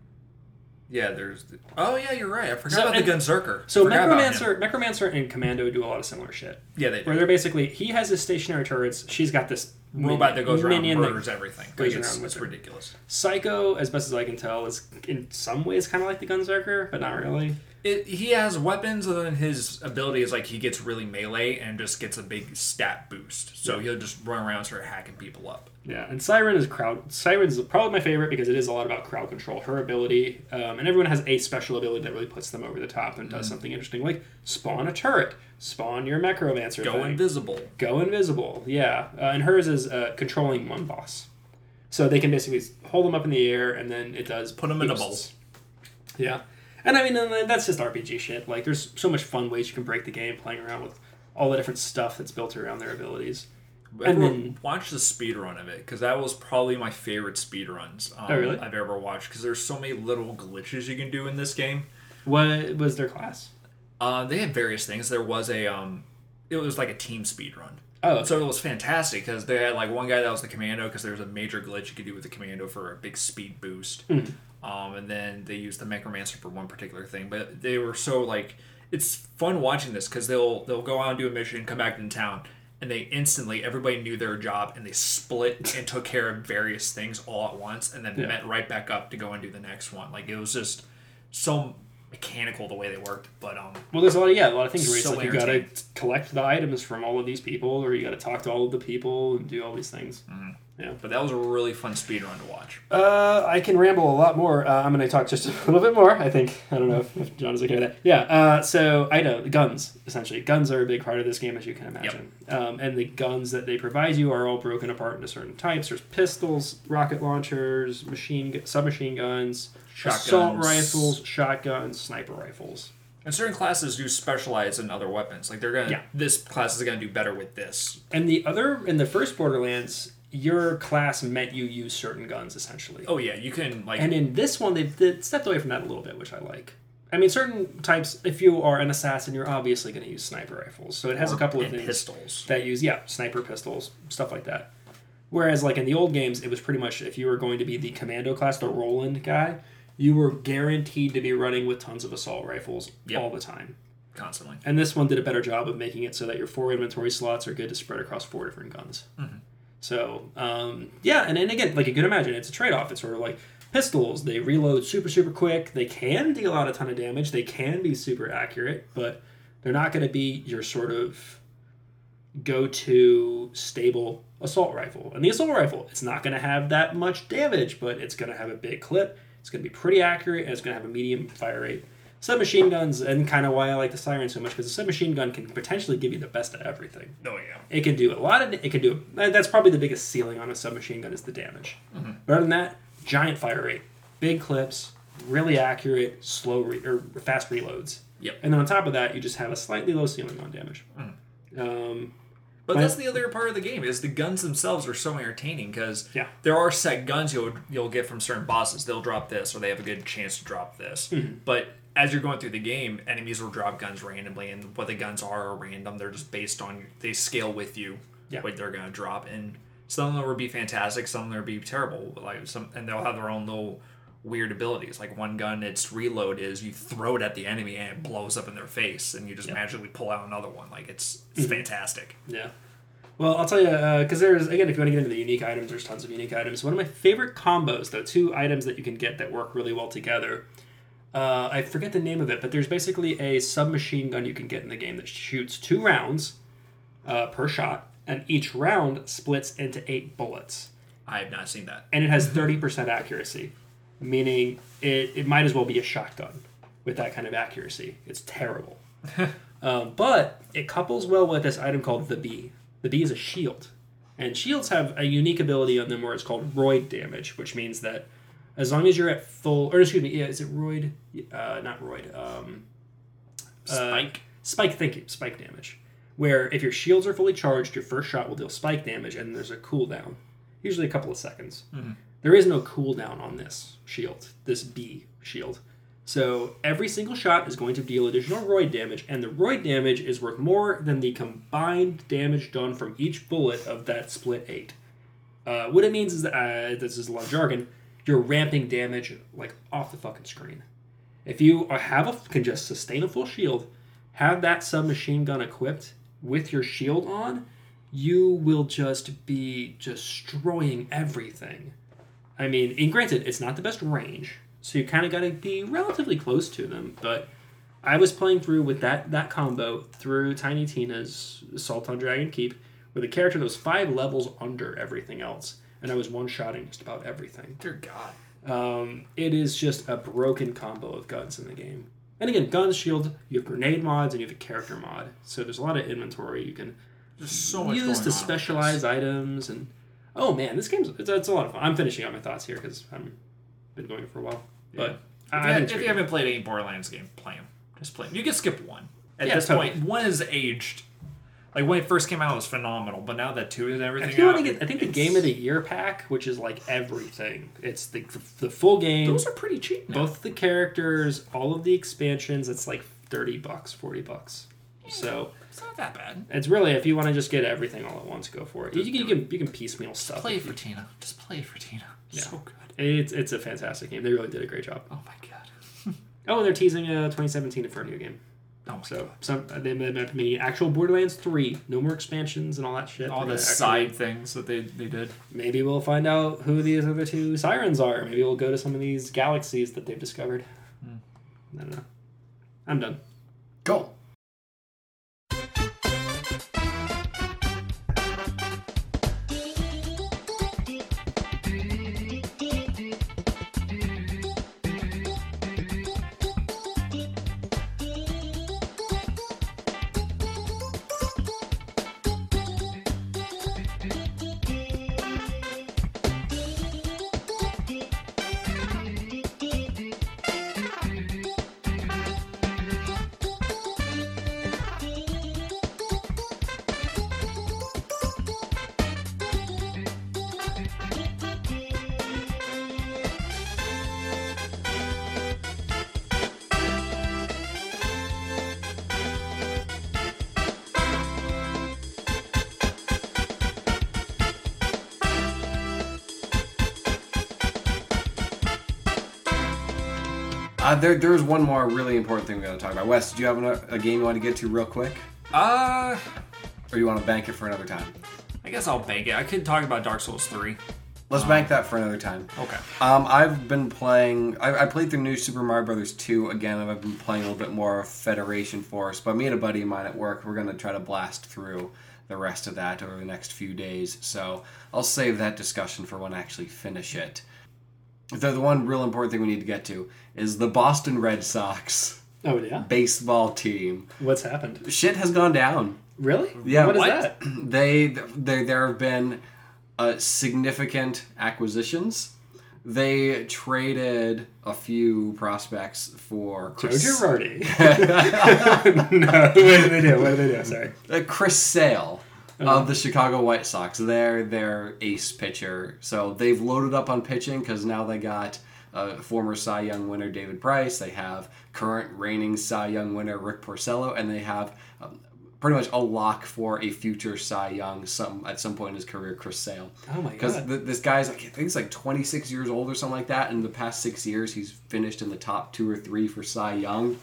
Yeah, there's... The, oh, yeah, you're right. I forgot So- about and- the Gunzerker. So Forgot about him. Necromancer, Necromancer and Commando do a lot of similar shit. Yeah, they Where do. they're basically, he has his stationary turrets, she's got this Robot that goes around and minion that murders everything. goes Like, it's, around with it's it. ridiculous. Psycho, as best as I can tell, is in some ways kind of like the Gunzerker, but not really. It, he has weapons, and then his ability is like he gets really melee and just gets a big stat boost. So he'll just run around and start hacking people up. Yeah, and Siren is crowd. Siren's probably my favorite because it is a lot about crowd control. Her ability, um, and everyone has a special ability that really puts them over the top and does something interesting, like spawn a turret, spawn your Necromancer, Go thing. invisible. Go invisible. Yeah, uh, and hers is uh, controlling one boss, so they can basically hold them up in the air, and then it does Put 'em in a boosts. Yeah, and I mean and then that's just R P G shit. Like, there's so much fun ways you can break the game playing around with all the different stuff that's built around their abilities. And And then- watch the speed run of it, because that was probably my favorite speed runs um, Oh, really? I've ever watched, because there's so many little glitches you can do in this game. What was their class? Uh, they had various things. There was a, um, it was like a team speed run. Oh, So it was fantastic, because they had like one guy that was the commando, because there was a major glitch you could do with the commando for a big speed boost. Mm. Um, and then they used the Necromancer for one particular thing. But they were so like, it's fun watching this, because they'll, they'll go out and do a mission, come back into town, and they instantly, everybody knew their job, and they split and took care of various things all at once, and then Yeah. met right back up to go and do the next one. Like, it was just so mechanical the way they worked. But um, well, there's a lot of yeah, a lot of things where it's So like you gotta entertaining. collect the items from all of these people, or you gotta talk to all of the people and do all these things. but that was a really fun speed run to watch. Uh, I can ramble a lot more. Uh, I'm going to talk just a little bit more, I think. I don't know if, if John is okay with that. Yeah, uh, so I know, guns, essentially. Guns are a big part of this game, as you can imagine. Um, and the guns that they provide you are all broken apart into certain types. There's pistols, rocket launchers, machine gu- submachine guns, assault Shotguns. rifles, shotguns, sniper rifles. And certain classes do specialize in other weapons. Like, they're gonna, Yeah. this class is gonna do better with this. And the other, in the first Borderlands, your class meant you use certain guns, essentially. Oh yeah, you can like. And in this one, they've, they've stepped away from that a little bit, which I like. I mean, certain types, if you are an assassin, you're obviously going to use sniper rifles. So it has a couple of and things pistols. that use, yeah, sniper pistols, stuff like that. Whereas, like, in the old games, it was pretty much, if you were going to be the commando class, the Roland guy, you were guaranteed to be running with tons of assault rifles Yep. all the time. Constantly. And this one did a better job of making it so that your four inventory slots are good to spread across four different guns. Mm-hmm. So, um, yeah, and, and again, like you can imagine, it's a trade-off. It's sort of like pistols. They reload super, super quick. They can deal out a ton of damage. They can be super accurate, but they're not going to be your sort of go-to stable assault rifle. And the assault rifle, it's not going to have that much damage, but it's going to have a big clip. It's going to be pretty accurate, and it's going to have a medium fire rate. Submachine guns, and kind of why I like the Siren so much, because the submachine gun can potentially give you the best of everything. Oh yeah. It can do a lot of. It can do. That's probably the biggest ceiling on a submachine gun is the damage. Mm-hmm. But other than that, giant fire rate, big clips, really accurate, slow re- or fast reloads. Yep. And then on top of that, you just have a slightly low ceiling on damage. Mm-hmm. Um, But My- that's the other part of the game is the guns themselves are so entertaining because Yeah. there are set guns you'll you'll get from certain bosses. They'll drop this or they have a good chance to drop this. Mm-hmm. But as you're going through the game, enemies will drop guns randomly, and what the guns are are random. They're just based on they scale with you Yeah. what they're gonna drop, and some of them will be fantastic, some of them will be terrible. Like some, and they'll have their own little weird abilities. Like one gun, its reload is you throw it at the enemy and it blows up in their face, and you just Yeah. magically pull out another one. Like it's it's fantastic. Yeah. Well, I'll tell you, because there's, again, if you want to get into the unique items, there's tons of unique items. One of my favorite combos, though, two items that you can get that work really well together. Uh, I forget the name of it, but there's basically a submachine gun you can get in the game that shoots two rounds uh, per shot, and each round splits into eight bullets. I have not seen that. And it has thirty percent accuracy, meaning it, it might as well be a shotgun with that kind of accuracy. It's terrible. um, but it couples well with this item called the Bee. The Bee is a shield. And shields have a unique ability on them where it's called roid damage, which means that as long as you're at full... Or excuse me, yeah, is it roid? Uh, not roid. Um, Spike. Uh, spike, thank you. Spike damage. Where if your shields are fully charged, your first shot will deal spike damage, and there's a cooldown. Usually a couple of seconds. Mm-hmm. There is no cooldown on this shield, this Bee shield. So every single shot is going to deal additional roid damage, and the roid damage is worth more than the combined damage done from each bullet of that split eight. Uh, what it means is that, uh, this is a lot of jargon, you're ramping damage like off the fucking screen. If you have a, can just sustain a full shield, have that submachine gun equipped with your shield on, you will just be destroying everything. I mean, and granted, it's not the best range, so you kind of got to be relatively close to them, but I was playing through with that, that combo through Tiny Tina's Assault on Dragon Keep with a character that was five levels under everything else, and I was one-shotting just about everything. Dear God. Um, it is just a broken combo of guns in the game. And again, guns, shield, you have grenade mods, and you have a character mod, so there's a lot of inventory you can There's so much use going to on with specialize this. items, and oh man, this game's it's, it's a lot of fun. I'm finishing out my thoughts here because I've been going for a while, but If, I, you, I think if it's you great. haven't played any Borderlands game, play them. Just play them. You can skip one. At Yeah, this totally. point, one is aged. Like when it first came out, it was phenomenal, but now that two is everything If you want out, to get, I think the it's- game of the year pack, which is like everything. It's the the full game, Those are pretty cheap now. both the characters, all of the expansions. It's like thirty bucks, forty bucks. So It's not that bad. it's really, if you want to just get everything all at once, go for it. You, you can you can piecemeal stuff. Play if for you- Tina. Just play for Tina. Yeah. So good. It's it's a fantastic game. They really did a great job. Oh my god. Oh, and they're teasing a twenty seventeen for a new game. Oh my So god. some they meant me actual Borderlands three, no more expansions and all that shit. All They're the gonna side actually- things that they, they did. Maybe we'll find out who these other two sirens are. Maybe we'll go to some of these galaxies that they've discovered. Hmm. I don't know. I'm done. Go. Uh, there, there's one more really important thing we got to talk about. Wes, did you have a, a game you want to get to real quick, Uh, or you want to bank it for another time? I guess I'll bank it. I could talk about Dark Souls three. Let's bank that for another time. Okay. Um, I've been playing. I, I played through New Super Mario Brothers two again, and I've been playing a little bit more Federation Force. But me and a buddy of mine at work, we're gonna try to blast through the rest of that over the next few days. So I'll save that discussion for when I actually finish it. The, the one real important thing we need to get to is the Boston Red Sox Oh yeah. baseball team. What's happened? Shit has gone down. Really? Yeah, What is what? that? They, they there have been uh, significant acquisitions. They traded a few prospects for Joe Chris, Girardi. No. What did they do? What did they do? Sorry. uh, Chris Sale, Uh-huh. of the Chicago White Sox. They're their ace pitcher. So they've loaded up on pitching because now they got uh, former Cy Young winner David Price. They have current reigning Cy Young winner Rick Porcello. And they have um, pretty much a lock for a future Cy Young some at some point in his career, Chris Sale. Oh my Because god. th- this guy's, like, I think he's like twenty-six years old or something like that. In the past six years, he's finished in the top two or three for Cy Young.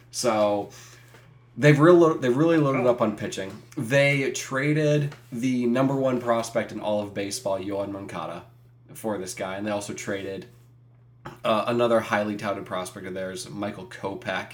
So they've really, they've really loaded up on pitching. They traded the number one prospect in all of baseball, Yoan Moncada, for this guy. And they also traded uh, another highly touted prospect of theirs, Michael Kopech,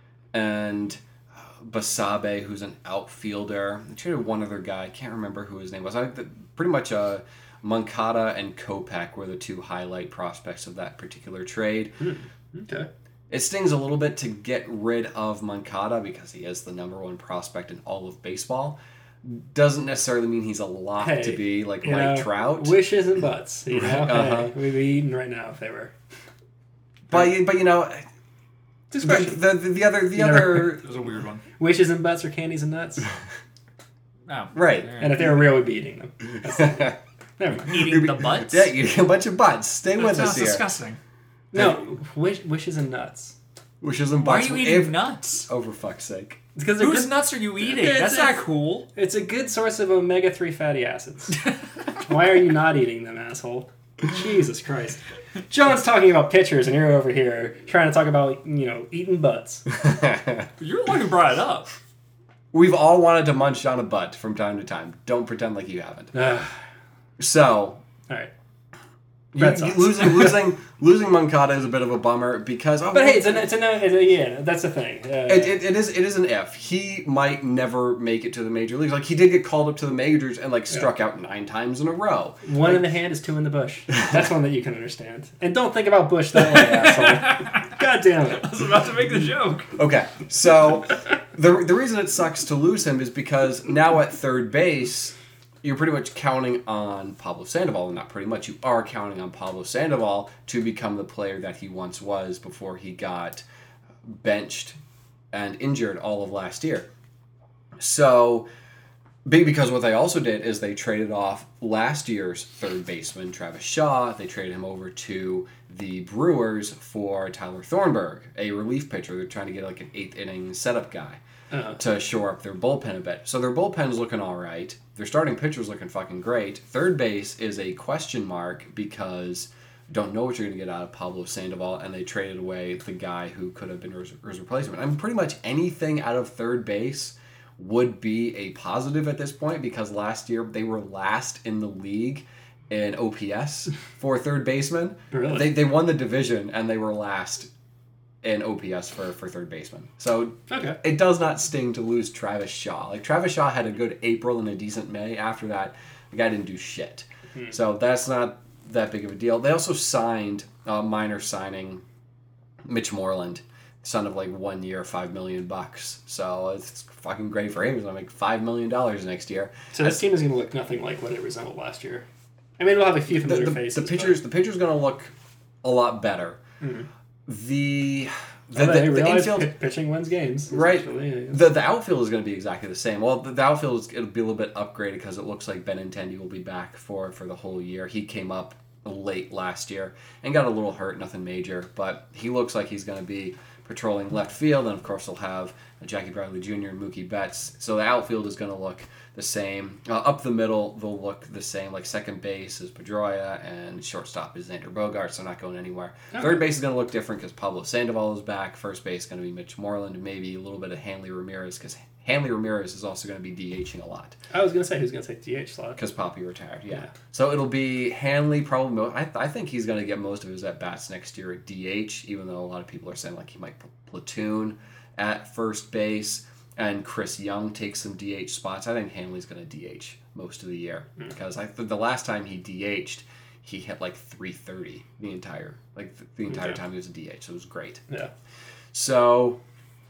and Basabe, who's an outfielder. They traded one other guy. I can't remember who his name was. I, the, pretty much uh, Moncada and Kopech were the two highlight prospects of that particular trade. Hmm. Okay. It stings a little bit to get rid of Moncada because he is the number one prospect in all of baseball. Doesn't necessarily mean he's a lock Hey, to be like You Mike know, Trout. Wishes and butts. You know, Uh-huh. hey, we'd be eating right now if they were. But but you know, the, Discretion. the, the, the other the You never- other It was a weird one. Wishes and butts are candies and nuts. Oh, right. And if they were real, we'd be eating them. That's- Never mind. eating the butts. Yeah, eating a bunch of butts. Stay That with sounds us here. disgusting. No, wish, wishes and nuts. Wishes and Why are butts. you If- eating nuts? Oh, for fuck's sake. It's because they're Whose good. nuts are you eating? It's- That's it's- not cool. It's a good source of omega three fatty acids. Why are you not eating them, asshole? Jesus Christ. John's talking about pitchers, and you're over here trying to talk about, you know, eating butts. You're the one who brought it up. We've all wanted to munch on a butt from time to time. Don't pretend like you haven't. Ugh. So, All right. you, Red you- Sox. losing losing losing Moncada is a bit of a bummer because oh, But hey, it's a, it's a, it's a yeah, that's the thing. Uh, It, it, it is it is an if. He might never make it to the major leagues. Like he did get called up to the majors and like struck out nine times in a row. one in the hand is two in the bush. That's one that you can understand. And don't think about Bush that way, asshole. God damn it. I was about to make the joke. Okay, so the the reason it sucks to lose him is because now at third base, you're pretty much counting on Pablo Sandoval. Well, not pretty much. You are counting on Pablo Sandoval to become the player that he once was before he got benched and injured all of last year. So, big because what they also did is they traded off last year's third baseman, Travis Shaw. They traded him over to the Brewers for Tyler Thornburg, a relief pitcher. They're trying to get like an eighth inning setup guy Uh, to shore up their bullpen a bit. So their bullpen's looking all right. Their starting pitcher's looking fucking great. Third base is a question mark because don't know what you're going to get out of Pablo Sandoval, and they traded away the guy who could have been his, his replacement. I mean, pretty much anything out of third base would be a positive at this point because last year they were last in the league in O P S for third baseman. Really? They, they won the division, and they were last in O P S for, for third baseman. So okay. it does not sting to lose Travis Shaw. Like Travis Shaw had a good April and a decent May. After that, the guy didn't do shit. Hmm. So that's not that big of a deal. They also signed a minor signing, Mitch Moreland, son of like one year, five million bucks. So it's fucking great for him. He's gonna make five million dollars next year. So this team is going to look nothing like what it resembled last year. I mean, we'll have a few The, familiar the, faces. the pitchers, the pitcher's gonna look a lot better. Mhm. The But, the, oh, they the, the realize infield. pi- pitching wins games. Right. essentially. The the outfield is going to be exactly the same. Well, the, the outfield is, it'll be a little bit upgraded because it looks like Benintendi will be back for for the whole year. He came up late last year and got a little hurt, nothing major, but he looks like he's going to be patrolling left field, and of course they'll have Jackie Bradley Junior and Mookie Betts. So the outfield is going to look the same. Uh, up the middle, they'll look the same. Like second base is Pedroia, and shortstop is Xander Bogaerts. They're not going anywhere. Okay. Third base is going to look different because Pablo Sandoval is back. First base is going to be Mitch Moreland, and maybe a little bit of Hanley Ramirez because Hanley Ramirez is also going to be DHing a lot I was going to say who's going to take the D H slot. because Poppy retired. Yeah. Yeah. So it'll be Hanley probably. Mo- I, I think he's going to get most of his at bats next year at D H, even though a lot of people are saying like he might pl- platoon at first base. And Chris Young takes some D H spots. I think Hanley's going to D H most of the year Mm. because I th- the last time he D H'd, he hit like three thirty the entire like th- the entire Okay. time he was a D H. So it was great. Yeah. So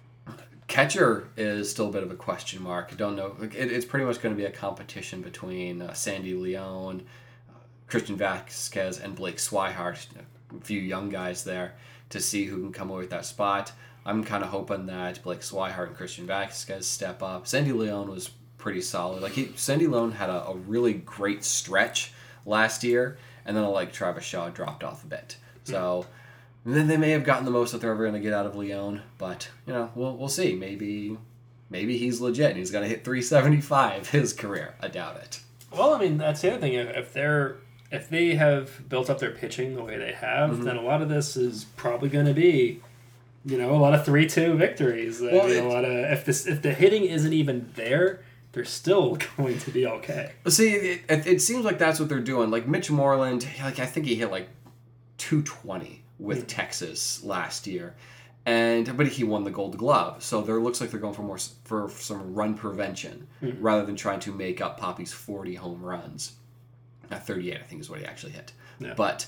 catcher is still a bit of a question mark. I don't know. Like, It, it's pretty much going to be a competition between uh, Sandy Leone, uh, Christian Vasquez, and Blake Swihart. A few young guys there to see who can come away with that spot. I'm kind of hoping that Blake Swihart and Christian Vasquez step up. Sandy Leone was pretty solid. Like he, Sandy Lone had a, a really great stretch last year, and then like Travis Shaw dropped off a bit. So mm. then they may have gotten the most that they're ever going to get out of Leone, but you know we'll we'll see. Maybe maybe he's legit and he's going to hit three seventy-five his career. I doubt it. Well, I mean that's the other thing. If they're if they have built up their pitching the way they have, mm-hmm. then a lot of this is probably going to be. You know, a lot of three two victories. Well, I mean, it, a lot of if this if the hitting isn't even there, they're still going to be okay. See, it, it, it seems like that's what they're doing. Like Mitch Moreland, like I think he hit like two twenty with mm-hmm. Texas last year, and but he won the Gold Glove. So there looks like they're going for more for some run prevention mm-hmm. rather than trying to make up Poppy's forty home runs. At thirty-eight, I think is what he actually hit. Yeah. But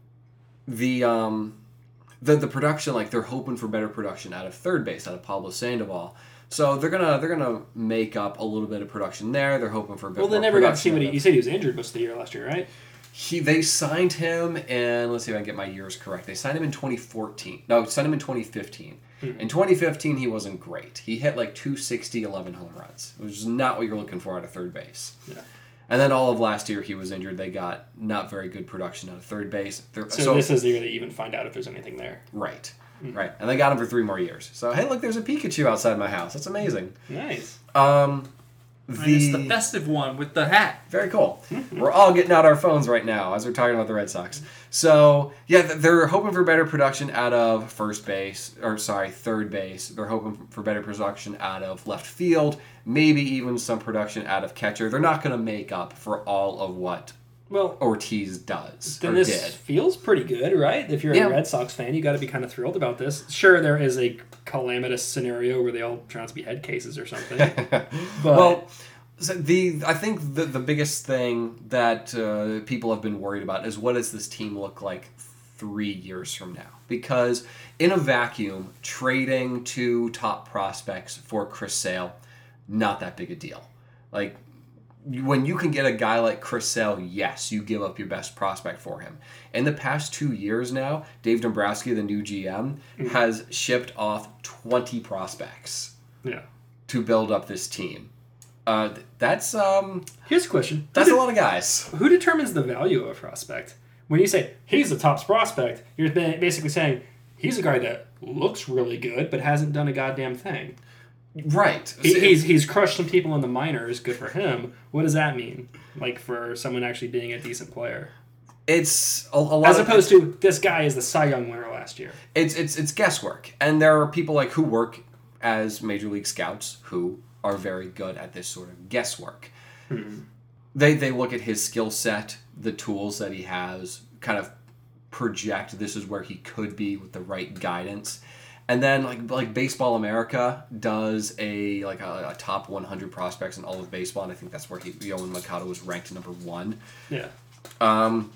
the um. The the production, like they're hoping for better production out of third base, out of Pablo Sandoval. So they're gonna they're gonna make up a little bit of production there. They're hoping for a bit. Well, they more never got to see production what he, you said he was injured most of the year last year, right? He they signed him in let's see if I can get my years correct. They signed him in twenty fourteen. No, signed him in twenty fifteen. Mm-hmm. In twenty fifteen, he wasn't great. He hit like two sixty, eleven home runs, which is not what you're looking for out of third base. Yeah. And then all of last year he was injured. They got not very good production out of third base. So, so this is the year to even find out if there's anything there. Right. Mm-hmm. Right. And they got him for three more years. So, hey, look, there's a Pikachu outside my house. That's amazing. Nice. Um, the... And it's the festive one with the hat. Very cool. We're all getting out our phones right now as we're talking about the Red Sox. So, yeah, they're hoping for better production out of first base, or sorry, third base. They're hoping for better production out of left field, maybe even some production out of catcher. They're not going to make up for all of what well, Ortiz does then or this did. Feels pretty good, right? If you're yeah. a Red Sox fan, you got to be kind of thrilled about this. Sure, there is a calamitous scenario where they all turn out to be head cases or something. But well, so the I think the the biggest thing that uh, people have been worried about is what does this team look like three years from now? Because in a vacuum, trading two top prospects for Chris Sale, not that big a deal. Like, when you can get a guy like Chris Sale, yes, you give up your best prospect for him. In the past two years now, Dave Dombrowski, the new G M, mm-hmm. has shipped off twenty prospects yeah. to build up this team. Uh, that's um. Here's a question. That's a lot of guys. Who determines the value of a prospect? When you say he's the top prospect, you're basically saying he's a guy that looks really good but hasn't done a goddamn thing. Right. He, he's he's crushed some people in the minors. Good for him. What does that mean? Like for someone actually being a decent player. It's a, a lot. As of, opposed to this guy is the Cy Young winner last year. It's it's it's guesswork, and there are people like who work as major league scouts who are very good at this sort of guesswork. Hmm. They they look at his skill set, the tools that he has, kind of project this is where he could be with the right guidance. And then like like Baseball America does a like a, a top one hundred prospects in all of baseball, and I think that's where he Yoan Moncada was ranked number one. Yeah. Um.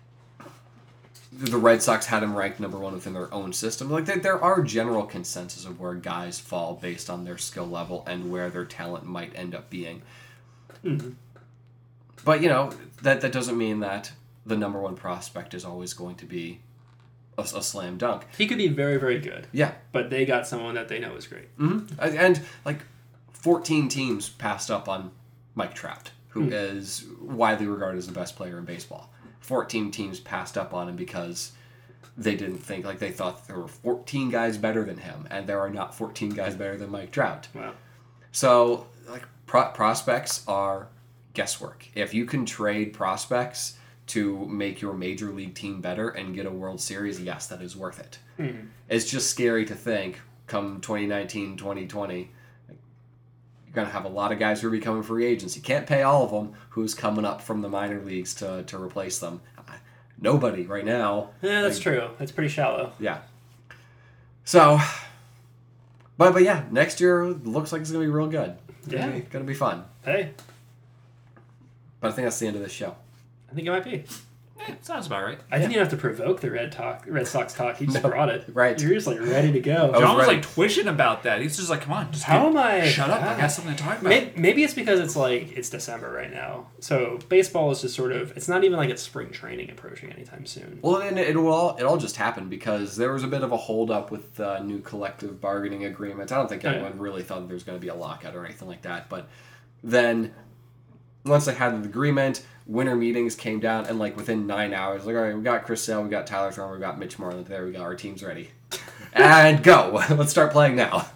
The Red Sox had him ranked number one within their own system. Like there, there are general consensus of where guys fall based on their skill level and where their talent might end up being. Mm-hmm. But you know that that doesn't mean that the number one prospect is always going to be a, a slam dunk. He could be very, very good. Yeah. But they got someone that they know is great. Mm-hmm. And, like, fourteen teams passed up on Mike Trout, who mm. is widely regarded as the best player in baseball. fourteen teams passed up on him because they didn't think, like, they thought there were fourteen guys better than him, and there are not fourteen guys better than Mike Trout. Wow. So, like, pro- prospects are guesswork. If you can trade prospects to make your major league team better and get a World Series, yes, that is worth it. Mm-hmm. It's just scary to think, come twenty nineteen, twenty twenty, you're going to have a lot of guys who are becoming free agents. You can't pay all of them. Who's coming up from the minor leagues to, to replace them? Nobody right now. Yeah, that's like, true. It's pretty shallow. Yeah. So, but but yeah, next year looks like it's going to be real good. Yeah. Going to be fun. Hey. But I think that's the end of this show. I think it might be. Yeah, sounds about right. I didn't even have to provoke the Red talk, Red Sox talk. He just No, brought it. right. You're just like ready to go. I was John was ready. like twitching about that. He's just like, come on, just How get- am I? shut up. I Ah. got something to talk about. Maybe, maybe it's because it's like it's December right now, so baseball is just sort of. It's not even like it's spring training approaching anytime soon. Well, and it, it all it all just happened because there was a bit of a holdup with the new collective bargaining agreement. I don't think Oh, anyone yeah. really thought there was going to be a lockout or anything like that, but Then, once they had an agreement, winter meetings came down, and like within nine hours, like, all right, we got Chris Sale, we got Tyler Thorne, we got Mitch Moreland. There we go. Our team's ready. And go. Let's start playing now.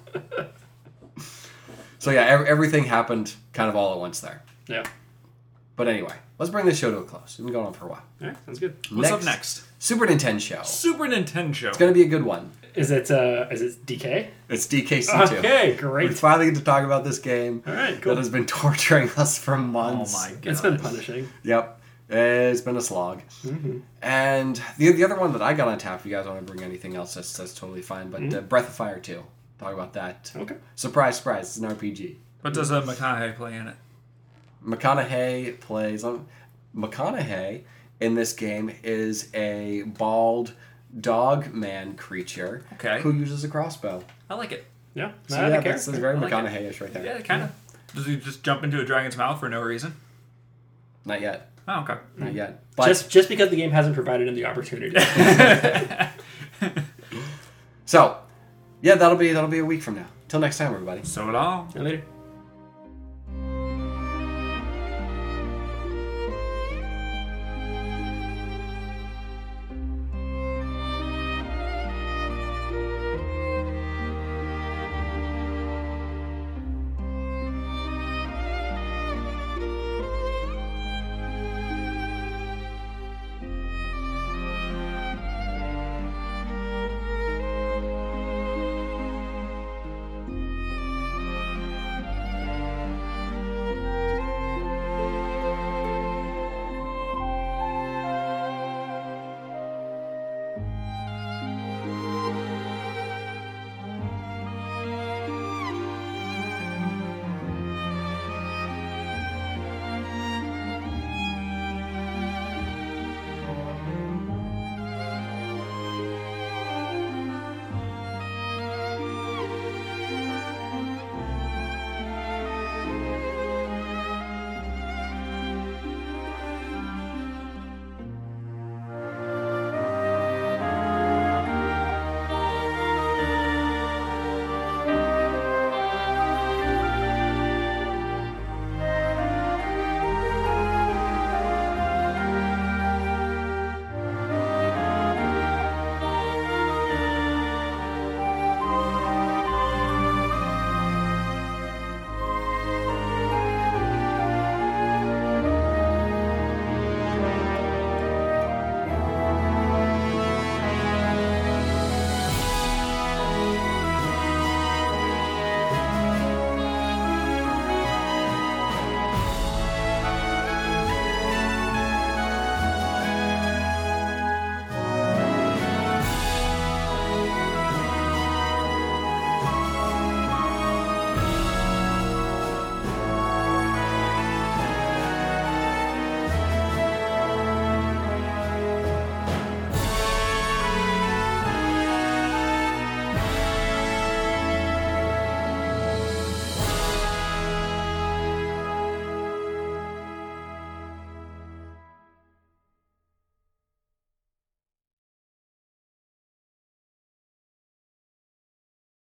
So yeah, ev- everything happened kind of all at once there. Yeah. But anyway, let's bring this show to a close. We've been going on for a while. All right, sounds good. What's up next? Super Nintendo show. Super Nintendo show. It's going to be a good one. Is it uh, is it D K? It's D K C two. Okay, We great. finally get to talk about this game All right, cool. that has been torturing us for Oh months. my god. It's been punishing. Yep. It's been a slog. Mm-hmm. And the the other one that I got on tap, if you guys want to bring anything else, that's, that's totally fine. But Mm-hmm. uh, Breath of Fire two. Talk about that. Okay. Surprise, surprise. It's an R P G. What does uh, McConaughey play in it? McConaughey plays... Um, McConaughey in this game is a bald dog man creature Okay. who uses a crossbow. I like it. Yeah. So Not out yeah, of that's, that's character. very I like it. McConaughey-ish right there. Yeah, kind of. Does he just jump into a dragon's mouth for no reason? Not yet. Oh, okay. Not yet. But Just just because the game hasn't provided him the opportunity. so, yeah, that'll be that'll be a week from now. Till next time, everybody. So long. Later.